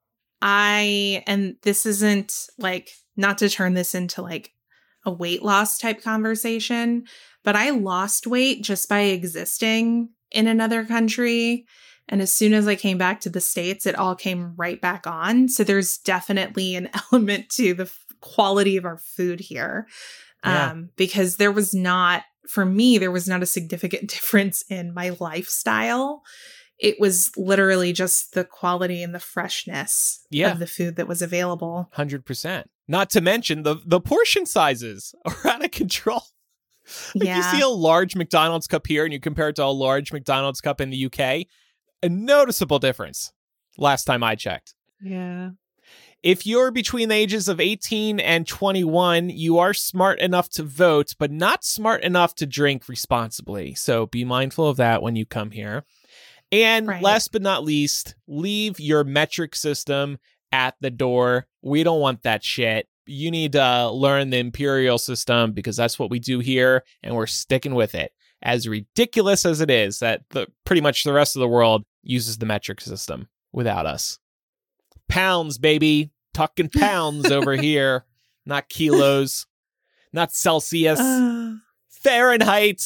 I, and this isn't like, not to turn this into like a weight loss type conversation, but I lost weight just by existing in another country. And as soon as I came back to the States, it all came right back on. So there's definitely an element to the f- quality of our food here. Yeah. Um, because there was not, for me, there was not a significant difference in my lifestyle. It was literally just the quality and the freshness yeah. of the food that was available. one hundred percent. Not to mention the, the portion sizes are out of control. Like yeah. You see a large McDonald's cup here and you compare it to a large McDonald's cup in the U K, a noticeable difference last time I checked. Yeah. If you're between the ages of eighteen and twenty-one, you are smart enough to vote, but not smart enough to drink responsibly. So be mindful of that when you come here. And right. last but not least, leave your metric system at the door. We don't want that shit. You need to learn the imperial system because that's what we do here, and we're sticking with it. As ridiculous as it is that the pretty much the rest of the world uses the metric system without us. Pounds, baby. Talking pounds over here. Not kilos. Not Celsius. Uh, Fahrenheit.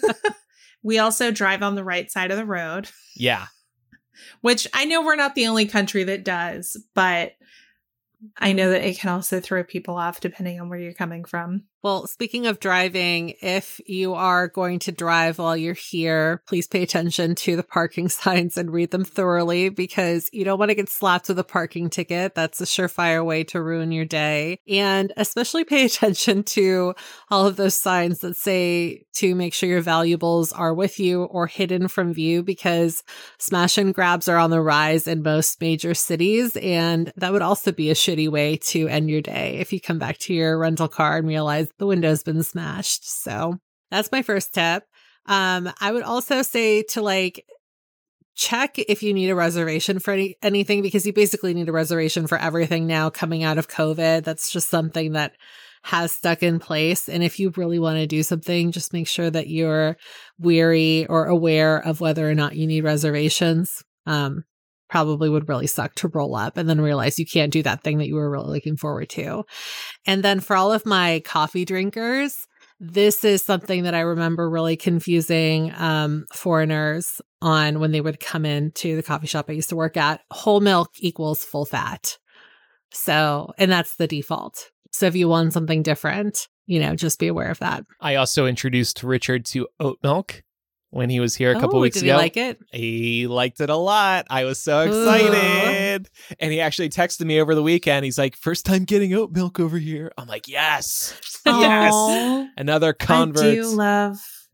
We also drive on the right side of the road. Yeah. Which I know we're not the only country that does, but I know that it can also throw people off depending on where you're coming from. Well, speaking of driving, if you are going to drive while you're here, please pay attention to the parking signs and read them thoroughly, because you don't want to get slapped with a parking ticket. That's a surefire way to ruin your day. And especially pay attention to all of those signs that say to make sure your valuables are with you or hidden from view, because smash and grabs are on the rise in most major cities. And that would also be a shitty way to end your day if you come back to your rental car and realize the window's been smashed. So that's my first tip. Um, I would also say to like check if you need a reservation for any, anything, because you basically need a reservation for everything now coming out of COVID. That's just something that has stuck in place. And if you really want to do something, just make sure that you're weary or aware of whether or not you need reservations. Um, probably would really suck to roll up and then realize you can't do that thing that you were really looking forward to. And then for all of my coffee drinkers, this is something that I remember really confusing um, foreigners on when they would come into the coffee shop I used to work at. Whole milk equals full fat. So, and that's the default. So if you want something different, you know, just be aware of that. I also introduced Richard to oat milk when he was here a couple oh, weeks did ago. He like it? He liked it a lot. I was so excited. Ooh. And he actually texted me over the weekend. He's like, first time getting oat milk over here. I'm like, yes. Yes. Another convert. I do love,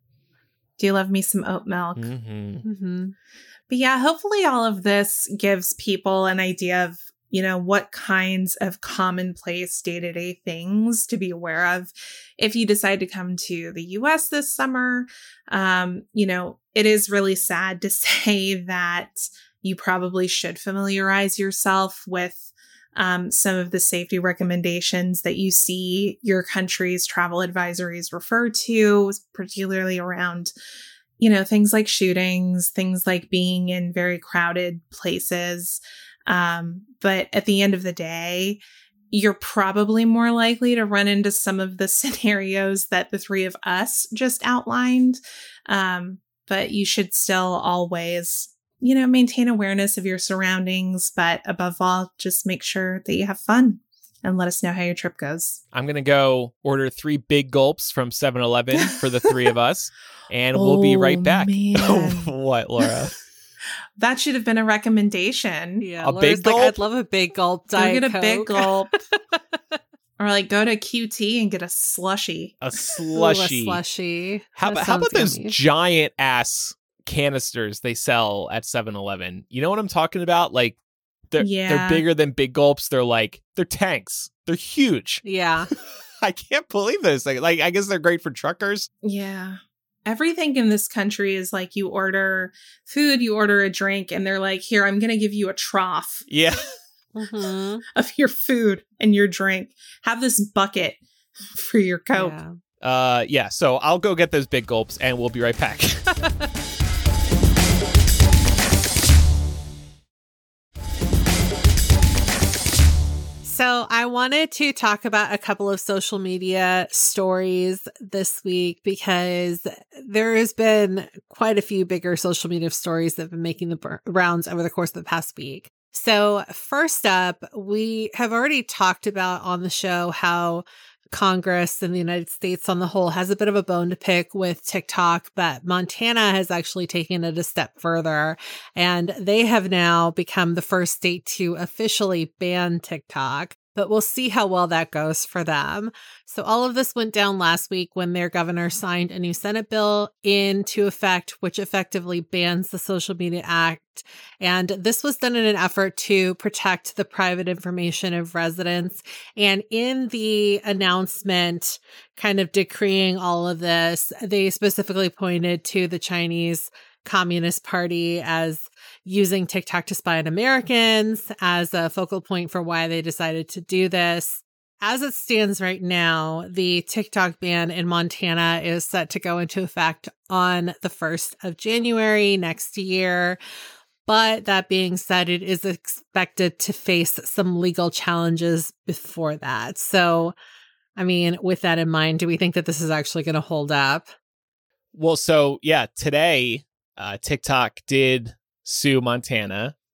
do love me some oat milk. Mm-hmm. Mm-hmm. But yeah, hopefully all of this gives people an idea of, you know, what kinds of commonplace day-to-day things to be aware of if you decide to come to the U S this summer. Um, you know, it is really sad to say that you probably should familiarize yourself with um, some of the safety recommendations that you see your country's travel advisories refer to, particularly around, you know, things like shootings, things like being in very crowded places. Um, but at the end of the day, you're probably more likely to run into some of the scenarios that the three of us just outlined. Um, but you should still always, you know, maintain awareness of your surroundings. But above all, just make sure that you have fun and let us know how your trip goes. I'm going to go order three big gulps from seven eleven for the three of us, and we'll oh, be right back. Man. What, Laura? That should have been a recommendation. Yeah, a Laura's big gulp? Like, I'd love a big gulp. Go Diet get a Coke. big gulp. Or like go to Q T and get a slushy. A slushy. Ooh, a slushy. How, That about, how about those yummy. giant ass canisters they sell at seven eleven? You know what I'm talking about? Like, they're, Yeah. they're bigger than big gulps. They're like, they're tanks. They're huge. Yeah. I can't believe this. Like, like, I guess they're great for truckers. Yeah. Everything in this country is like you order food, you order a drink, and they're like, here, I'm going to give you a trough Yeah. Mm-hmm. of your food and your drink. Have this bucket for your Coke. Yeah. Uh, yeah. So I'll go get those big gulps and we'll be right back. So I wanted to talk about a couple of social media stories this week because there has been quite a few bigger social media stories that have been making the rounds over the course of the past week. So first up, we have already talked about on the show how Congress in the United States on the whole has a bit of a bone to pick with TikTok, but Montana has actually taken it a step further, and they have now become the first state to officially ban TikTok. But we'll see how well that goes for them. So all of this went down last week when their governor signed a new Senate bill into effect, which effectively bans the Social Media Act. And this was done in an effort to protect the private information of residents. And in the announcement, kind of decreeing all of this, they specifically pointed to the Chinese Communist Party as using TikTok to spy on Americans as a focal point for why they decided to do this. As it stands right now, the TikTok ban in Montana is set to go into effect on the first of January next year. But that being said, it is expected to face some legal challenges before that. So, I mean, with that in mind, do we think that this is actually going to hold up? Well, so yeah, today uh, TikTok did sue Montana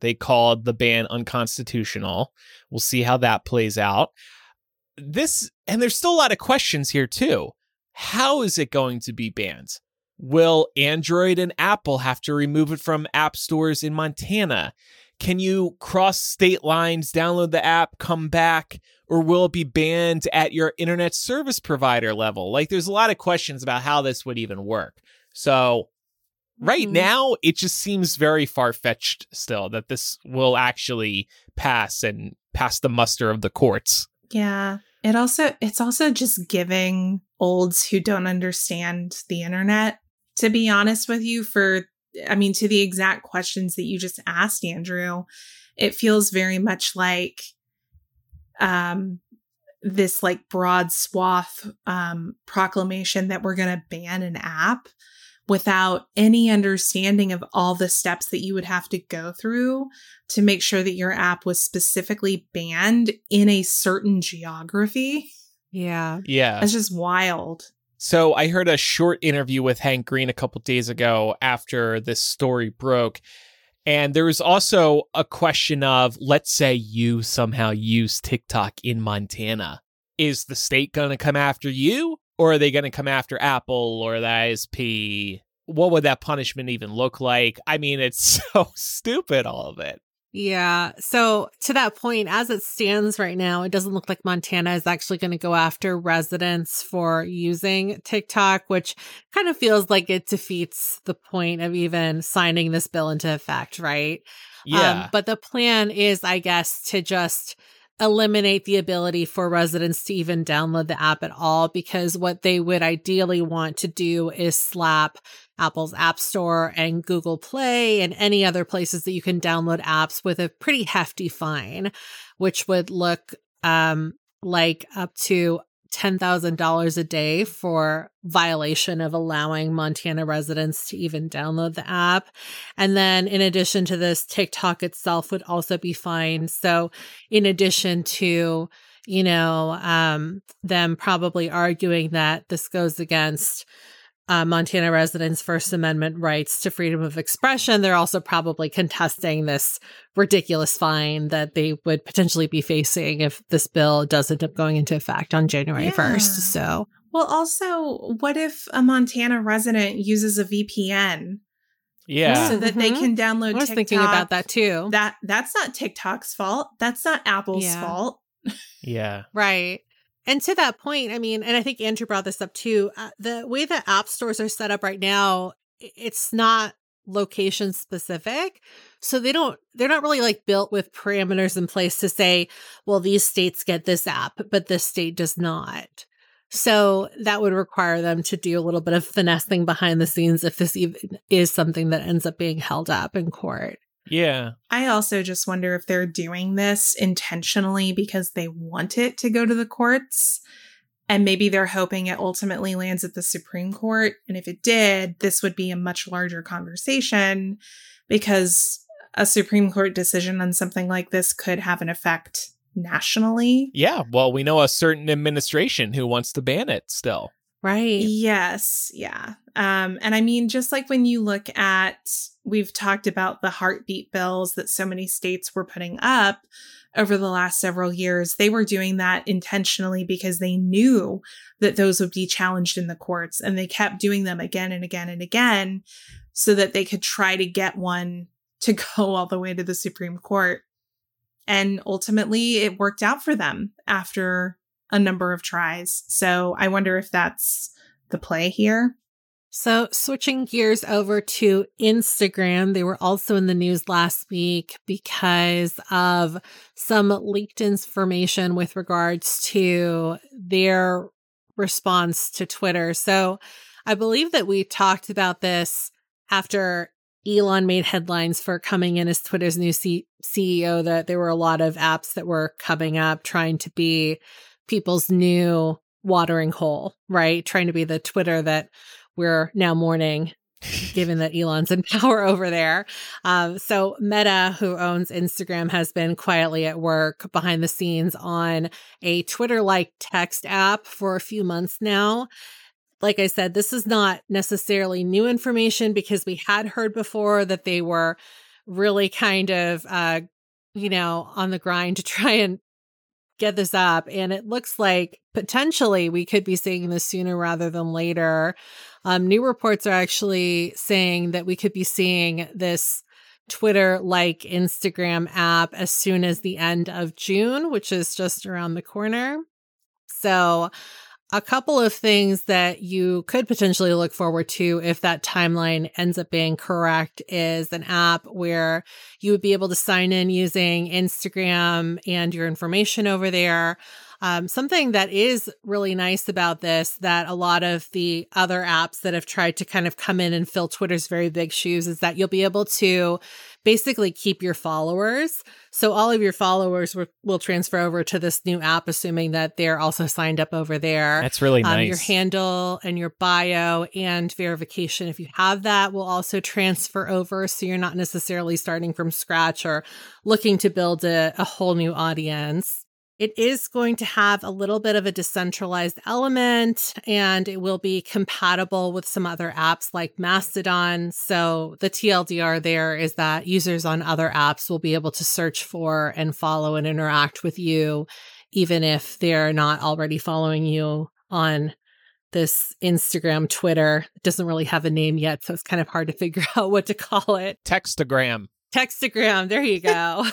They called the ban unconstitutional. We'll see how that plays out. This, and there's still a lot of questions here too. How is it going to be banned? Will Android and Apple have to remove it from app stores in Montana? Can you cross state lines, download the app, come back, or will it be banned at your internet service provider level? Like, there's a lot of questions about how this would even work. So right mm-hmm. now, it just seems very far-fetched still that this will actually pass and pass the muster of the courts. Yeah. It also, it's also just giving olds who don't understand the internet, to be honest with you, for I mean, to the exact questions that you just asked, Andrew, it feels very much like um, this like broad swath um, proclamation that we're going to ban an app without any understanding of all the steps that you would have to go through to make sure that your app was specifically banned in a certain geography. Yeah. Yeah. It's just wild. So I heard a short interview with Hank Green a couple days ago after this story broke. And there was also a question of, let's say you somehow use TikTok in Montana. Is the state going to come after you? Or are they going to come after Apple or the I S P? What would that punishment even look like? I mean, it's so stupid, all of it. Yeah. So to that point, as it stands right now, it doesn't look like Montana is actually going to go after residents for using TikTok, which kind of feels like it defeats the point of even signing this bill into effect, right? Yeah. Um, but the plan is, I guess, to just eliminate the ability for residents to even download the app at all, because what they would ideally want to do is slap Apple's App Store and Google Play and any other places that you can download apps with a pretty hefty fine, which would look um, like up to ten thousand dollars a day for violation of allowing Montana residents to even download the app. And then in addition to this, TikTok itself would also be fined. So in addition to, you know, um, them probably arguing that this goes against Uh, Montana residents' First Amendment rights to freedom of expression, they're also probably contesting this ridiculous fine that they would potentially be facing if this bill does end up going into effect on January yeah. first. So, well, also, what if a Montana resident uses a V P N? Yeah, so that mm-hmm. they can download. I was TikTok? thinking about that too. That that's not TikTok's fault. That's not Apple's yeah. fault. Yeah, right. And to that point, I mean, and I think Andrew brought this up too, uh, the way that app stores are set up right now, it's not location specific. So they don't, they're not really like built with parameters in place to say, well, these states get this app, but this state does not. So that would require them to do a little bit of finessing behind the scenes if this even is something that ends up being held up in court. Yeah. I also just wonder if they're doing this intentionally because they want it to go to the courts. And maybe they're hoping it ultimately lands at the Supreme Court. And if it did, this would be a much larger conversation because a Supreme Court decision on something like this could have an effect nationally. Yeah. Well, we know a certain administration who wants to ban it still. Right. Yes. Yeah. Um, and I mean, just like when you look at, we've talked about the heartbeat bills that so many states were putting up over the last several years. They were doing that intentionally because they knew that those would be challenged in the courts, and they kept doing them again and again and again so that they could try to get one to go all the way to the Supreme Court. And ultimately it worked out for them after a number of tries. So I wonder if that's the play here. So switching gears over to Instagram, they were also in the news last week because of some leaked information with regards to their response to Twitter. So I believe that we talked about this after Elon made headlines for coming in as Twitter's new C- CEO, that there were a lot of apps that were coming up trying to be people's new watering hole, right? Trying to be the Twitter that we're now mourning, given that Elon's in power over there. Um, so Meta, who owns Instagram, has been quietly at work behind the scenes on a Twitter-like text app for a few months now. Like I said, this is not necessarily new information because we had heard before that they were really kind of, uh, you know, on the grind to try and get this up. And it looks like potentially we could be seeing this sooner rather than later. Um, new reports are actually saying that we could be seeing this Twitter-like Instagram app as soon as the end of June, which is just around the corner. So a couple of things that you could potentially look forward to if that timeline ends up being correct is an app where you would be able to sign in using Instagram and your information over there. Um, something that is really nice about this that a lot of the other apps that have tried to kind of come in and fill Twitter's very big shoes is that you'll be able to basically keep your followers. So all of your followers will, will transfer over to this new app, assuming that they're also signed up over there. That's really um, nice. Your handle and your bio and verification, if you have that, will also transfer over. So you're not necessarily starting from scratch or looking to build a, a whole new audience. It is going to have a little bit of a decentralized element, and it will be compatible with some other apps like Mastodon. So the T L D R there is that users on other apps will be able to search for and follow and interact with you, even if they're not already following you on this Instagram, Twitter. It doesn't really have a name yet, so it's kind of hard to figure out what to call it. Textagram. Textagram, there you go.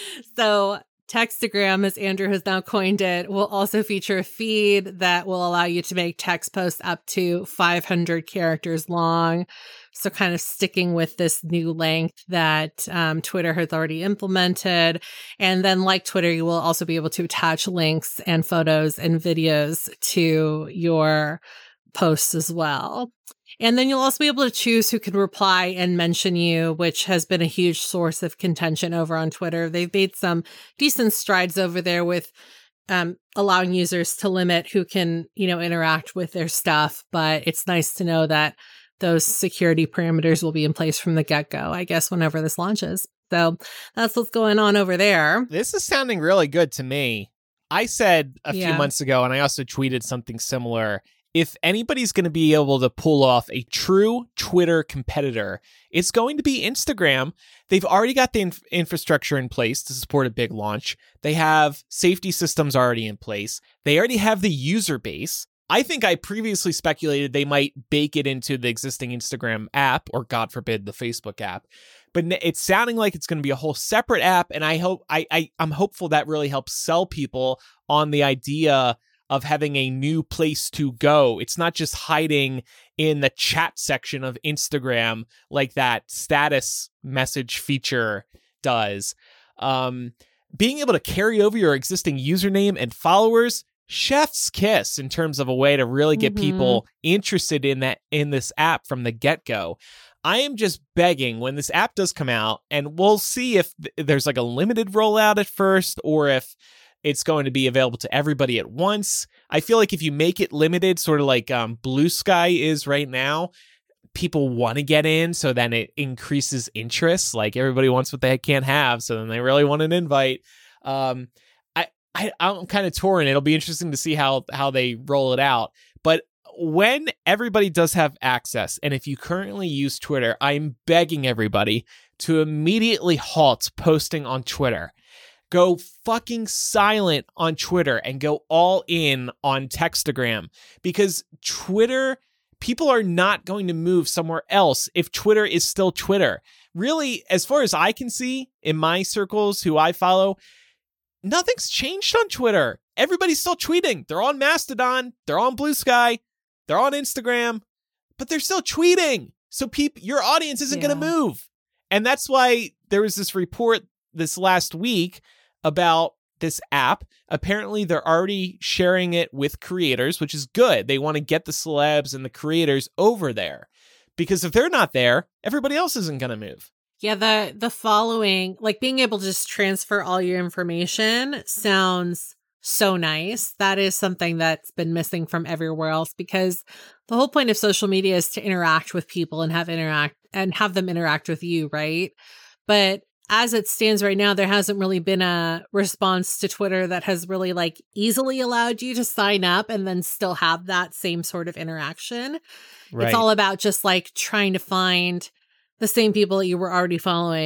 So Textagram, as Andrew has now coined it, will also feature a feed that will allow you to make text posts up to five hundred characters long. So kind of sticking with this new length that um, Twitter has already implemented. And then like Twitter, you will also be able to attach links and photos and videos to your posts as well. And then you'll also be able to choose who can reply and mention you, which has been a huge source of contention over on Twitter. They've made some decent strides over there with um, allowing users to limit who can, you know, interact with their stuff. But it's nice to know that those security parameters will be in place from the get-go, I guess, whenever this launches. So that's what's going on over there. This is sounding really good to me. I said a Yeah. few months ago, and I also tweeted something similar, if anybody's going to be able to pull off a true Twitter competitor, it's going to be Instagram. They've already got the inf- infrastructure in place to support a big launch. They have safety systems already in place. They already have the user base. I think I previously speculated they might bake it into the existing Instagram app, or God forbid, the Facebook app. But it's sounding like it's going to be a whole separate app, and I hope I, I I'm hopeful that really helps sell people on the idea of having a new place to go. It's not just hiding in the chat section of Instagram like that status message feature does. Um, being able to carry over your existing username and followers, chef's kiss in terms of a way to really get Mhm. people interested in that in this app from the get-go. I am just begging when this app does come out, and we'll see if th- there's like a limited rollout at first, or if it's going to be available to everybody at once. I feel like if you make it limited, sort of like um, Blue Sky is right now, people want to get in, so then it increases interest. Like everybody wants what they can't have, so then they really want an invite. Um, I, I I'm kind of torn. It'll be interesting to see how how they roll it out. But when everybody does have access, and if you currently use Twitter, I'm begging everybody to immediately halt posting on Twitter. Go fucking silent on Twitter and go all in on Textagram, because Twitter, people are not going to move somewhere else if Twitter is still Twitter. Really, as far as I can see in my circles who I follow, nothing's changed on Twitter. Everybody's still tweeting. They're on Mastodon. They're on Blue Sky. They're on Instagram, but they're still tweeting. So peop- your audience isn't Yeah. going to move. And that's why there was this report this last week about this app. Apparently, they're already sharing it with creators, which is good. They want to get the celebs and the creators over there, because if they're not there, everybody else isn't going to move. Yeah, the the following, like being able to just transfer all your information sounds so nice. That is something that's been missing from everywhere else, because the whole point of social media is to interact with people and have interact and have them interact with you, right? But as it stands right now, there hasn't really been a response to Twitter that has really like easily allowed you to sign up and then still have that same sort of interaction. Right. It's all about just like trying to find the same people that you were already following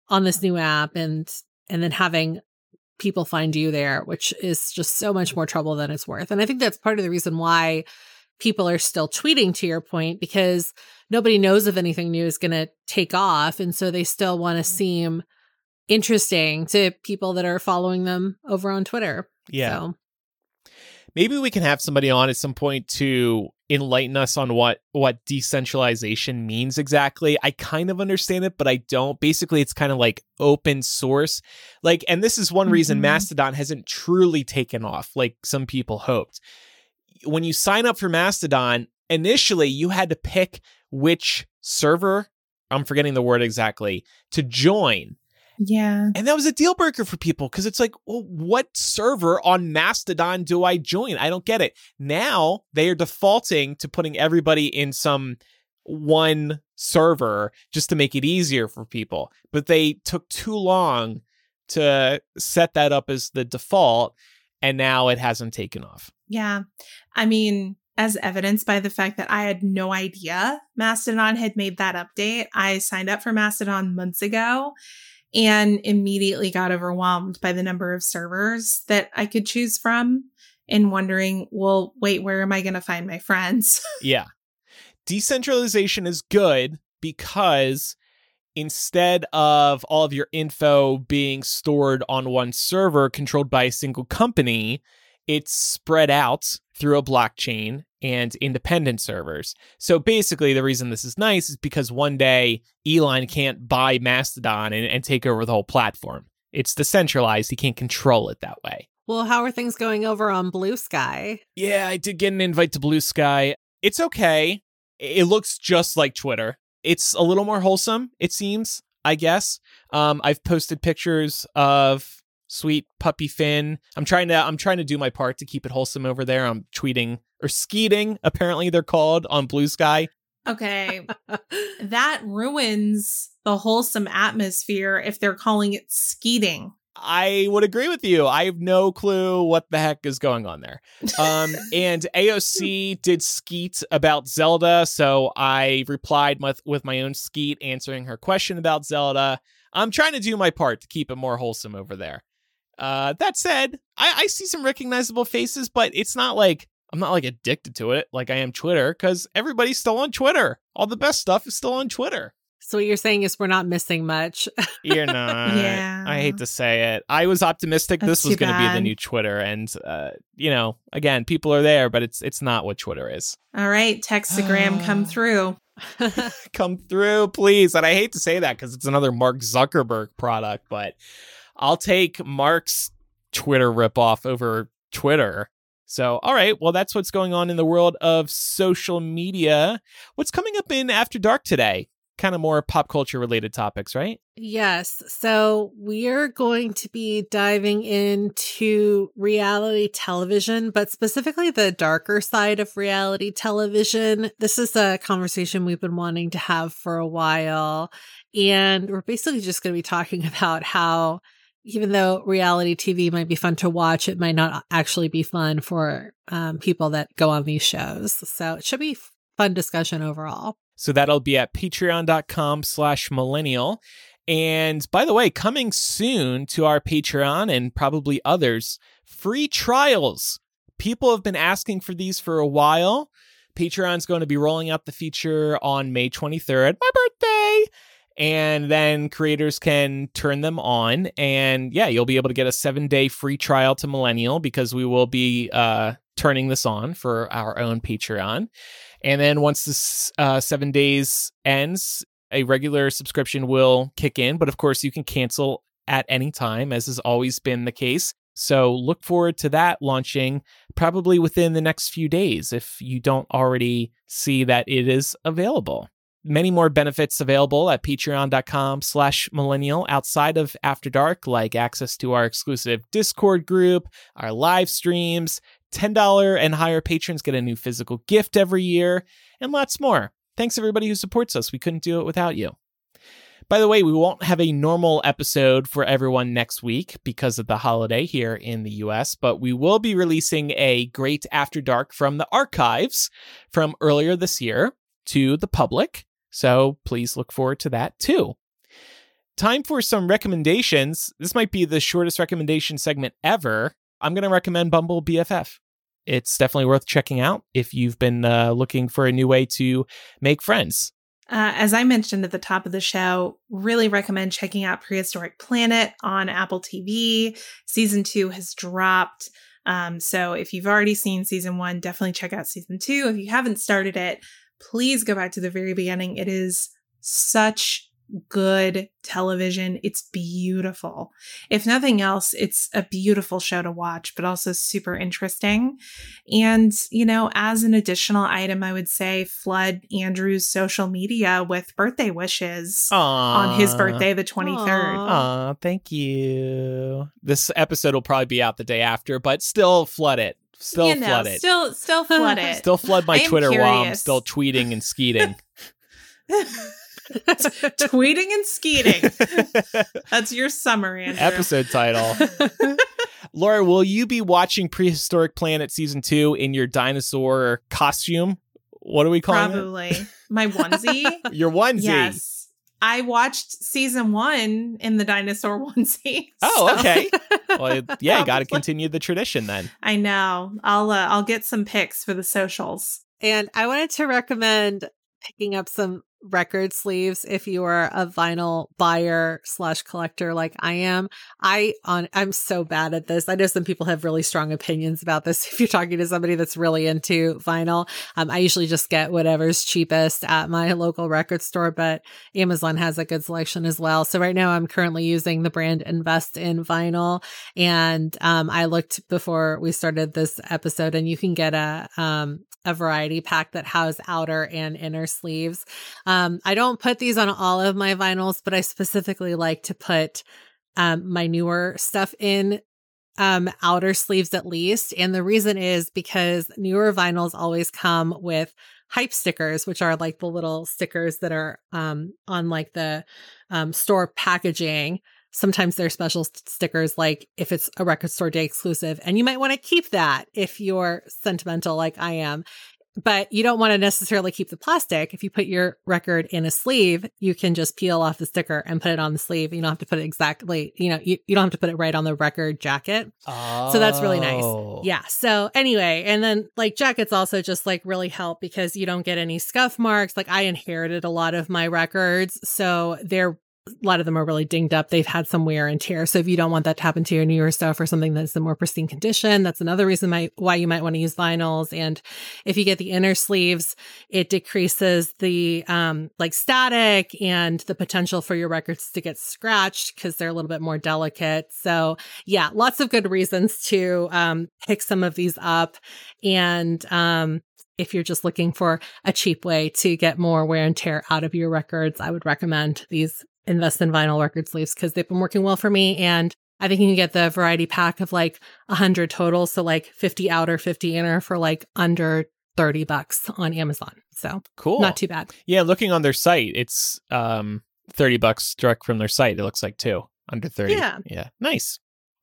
on this new app and and then having people find you there, which is just so much more trouble than it's worth. And I think that's part of the reason why people are still tweeting, to your point, because nobody knows if anything new is going to take off. And so they still want to seem interesting to people that are following them over on Twitter. Yeah. So. Maybe we can have somebody on at some point to enlighten us on what, what decentralization means exactly. I kind of understand it, but I don't. Basically, it's kind of like open source. Like, and this is one reason mm-hmm. Mastodon hasn't truly taken off like some people hoped. When you sign up for Mastodon, initially you had to pick which server, I'm forgetting the word exactly, to join. Yeah. And that was a deal breaker for people because it's like, well, what server on Mastodon do I join? I don't get it. Now they are defaulting to putting everybody in some one server just to make it easier for people. But they took too long to set that up as the default, and now it hasn't taken off. Yeah. I mean, as evidenced by the fact that I had no idea Mastodon had made that update. I signed up for Mastodon months ago and immediately got overwhelmed by the number of servers that I could choose from and wondering, well, wait, where am I going to find my friends? Yeah. Decentralization is good because instead of all of your info being stored on one server controlled by a single company, it's spread out through a blockchain and independent servers. So basically, the reason this is nice is because one day Elon can't buy Mastodon and, and take over the whole platform. It's decentralized. He can't control it that way. Well, how are things going over on Blue Sky? Yeah, I did get an invite to Blue Sky. It's okay. It looks just like Twitter. It's a little more wholesome, it seems, I guess. Um, I've posted pictures of sweet puppy Finn. I'm trying to I'm trying to do my part to keep it wholesome over there. I'm tweeting or skeeting, apparently they're called, on Blue Sky. Okay. That ruins the wholesome atmosphere if they're calling it skeeting. I would agree with you. I have no clue what the heck is going on there. Um, and A O C did skeet about Zelda, so I replied with, with my own skeet answering her question about Zelda. I'm trying to do my part to keep it more wholesome over there. Uh, that said, I, I see some recognizable faces, but it's not like I'm not like addicted to it like I am Twitter, because everybody's still on Twitter. All the best stuff is still on Twitter. So what you're saying is we're not missing much. You're not. Yeah. I hate to say it. I was optimistic That's this was going to be the bad. new Twitter, and uh, you know, again, people are there, but it's it's not what Twitter is. All right, Textagram, come through. Come through, please. And I hate to say that because it's another Mark Zuckerberg product, but I'll take Mark's Twitter ripoff over Twitter. So, all right, well, that's what's going on in the world of social media. What's coming up in After Dark today? Kind of more pop culture related topics, right? Yes. So we're going to be diving into reality television, but specifically the darker side of reality television. This is a conversation we've been wanting to have for a while. And we're basically just going to be talking about how even though reality T V might be fun to watch, it might not actually be fun for um, people that go on these shows. So it should be fun discussion overall. So that'll be at patreon.com slash millennial. And by the way, coming soon to our Patreon and probably others, free trials. People have been asking for these for a while. Patreon's going to be rolling out the feature on May twenty-third, my birthday. And then creators can turn them on. And yeah, you'll be able to get a seven-day free trial to Millennial because we will be uh, turning this on for our own Patreon. And then once this uh, seven days ends, a regular subscription will kick in. But of course, you can cancel at any time, as has always been the case. So look forward to that launching probably within the next few days if you don't already see that it is available. Many more benefits available at patreon.com slash millennial outside of After Dark, like access to our exclusive Discord group, our live streams, ten dollars and higher patrons get a new physical gift every year, and lots more. Thanks everybody who supports us. We couldn't do it without you. By the way, we won't have a normal episode for everyone next week because of the holiday here in the U S, but we will be releasing a great After Dark from the archives from earlier this year to the public. So please look forward to that too. time for some recommendations. This might be the shortest recommendation segment ever. I'm going to recommend Bumble B F F. It's definitely worth checking out if you've been uh, looking for a new way to make friends. Uh, as I mentioned at the top of the show, really recommend checking out Prehistoric Planet on Apple T V. Season two has dropped. Um, so if you've already seen season one, definitely check out season two. If you haven't started it, please go back to the very beginning. It is such good television. It's beautiful. If nothing else, it's a beautiful show to watch, but also super interesting. And, you know, as an additional item, I would say flood Andrew's social media with birthday wishes Aww. on his birthday, the twenty-third. Aw, thank you. This episode will probably be out the day after, but still flood it. Still you know, flood it. Still, still flood it. Still flood my I am Twitter while I'm curious. still tweeting and skeeting. Tweeting and skeeting. That's your summer, Andrew. Episode title. Laura, will you be watching Prehistoric Planet Season two in your dinosaur costume? What are we calling Probably. My onesie? it? Your onesie. Yes. I watched season one in the dinosaur onesie. Oh, so- okay. Well, yeah, got to Probably. continue the tradition then. I know. I'll uh, I'll get some pics for the socials. And I wanted to recommend picking up some record sleeves if you are a vinyl buyer slash collector like I am. I on I'm so bad at this. I know some people have really strong opinions about this. If you're talking to somebody that's really into vinyl, um, I usually just get whatever's cheapest at my local record store, but Amazon has a good selection as well. So right now I'm currently using the brand Invest in Vinyl, and um, I looked before we started this episode, and you can get a um, a variety pack that has outer and inner sleeves. Um, I don't put these on all of my vinyls, but I specifically like to put um, my newer stuff in um, outer sleeves at least. And the reason is because newer vinyls always come with hype stickers, which are like the little stickers that are um, on like the um, store packaging. Sometimes they're special st- stickers, like if it's a record store day exclusive, and you might want to keep that if you're sentimental like I am. But you don't want to necessarily keep the plastic. If you put your record in a sleeve, you can just peel off the sticker and put it on the sleeve. You don't have to put it exactly, you know, you, you don't have to put it right on the record jacket. Oh. So that's really nice. Yeah. So anyway, and then like jackets also just like really help because you don't get any scuff marks. Like I inherited a lot of my records, so they're a lot of them are really dinged up. They've had some wear and tear. So if you don't want that to happen to your newer stuff or something that's in more pristine condition, that's another reason my, why you might want to use vinyls. And if you get the inner sleeves, it decreases the um, like static and the potential for your records to get scratched because they're a little bit more delicate. So yeah, lots of good reasons to um, pick some of these up. And um, if you're just looking for a cheap way to get more wear and tear out of your records, I would recommend these Invest in Vinyl record sleeves because they've been working well for me. And I think you can get the variety pack of like one hundred total. So like fifty outer, fifty inner for like under thirty bucks on Amazon. So Cool. not too bad. Yeah, looking on their site, it's um thirty bucks direct from their site. It looks like too. Under thirty. Yeah. Yeah. Nice.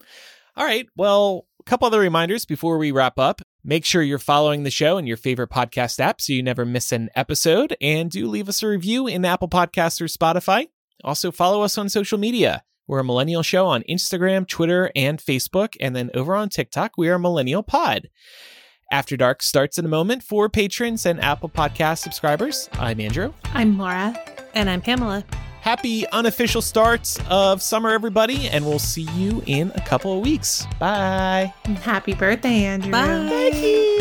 All right. Well, a couple other reminders before we wrap up. Make sure you're following the show in your favorite podcast app so you never miss an episode. And do leave us a review in Apple Podcasts or Spotify. Also, follow us on social media. We're a Millennial Show on Instagram, Twitter, and Facebook. And then over on TikTok, we are Millennial Pod. After Dark starts in a moment for patrons and Apple Podcast subscribers. I'm Andrew. I'm Laura. And I'm Pamela. Happy unofficial starts of summer, everybody. And we'll see you in a couple of weeks. Bye. Happy birthday, Andrew. Bye. Thank you.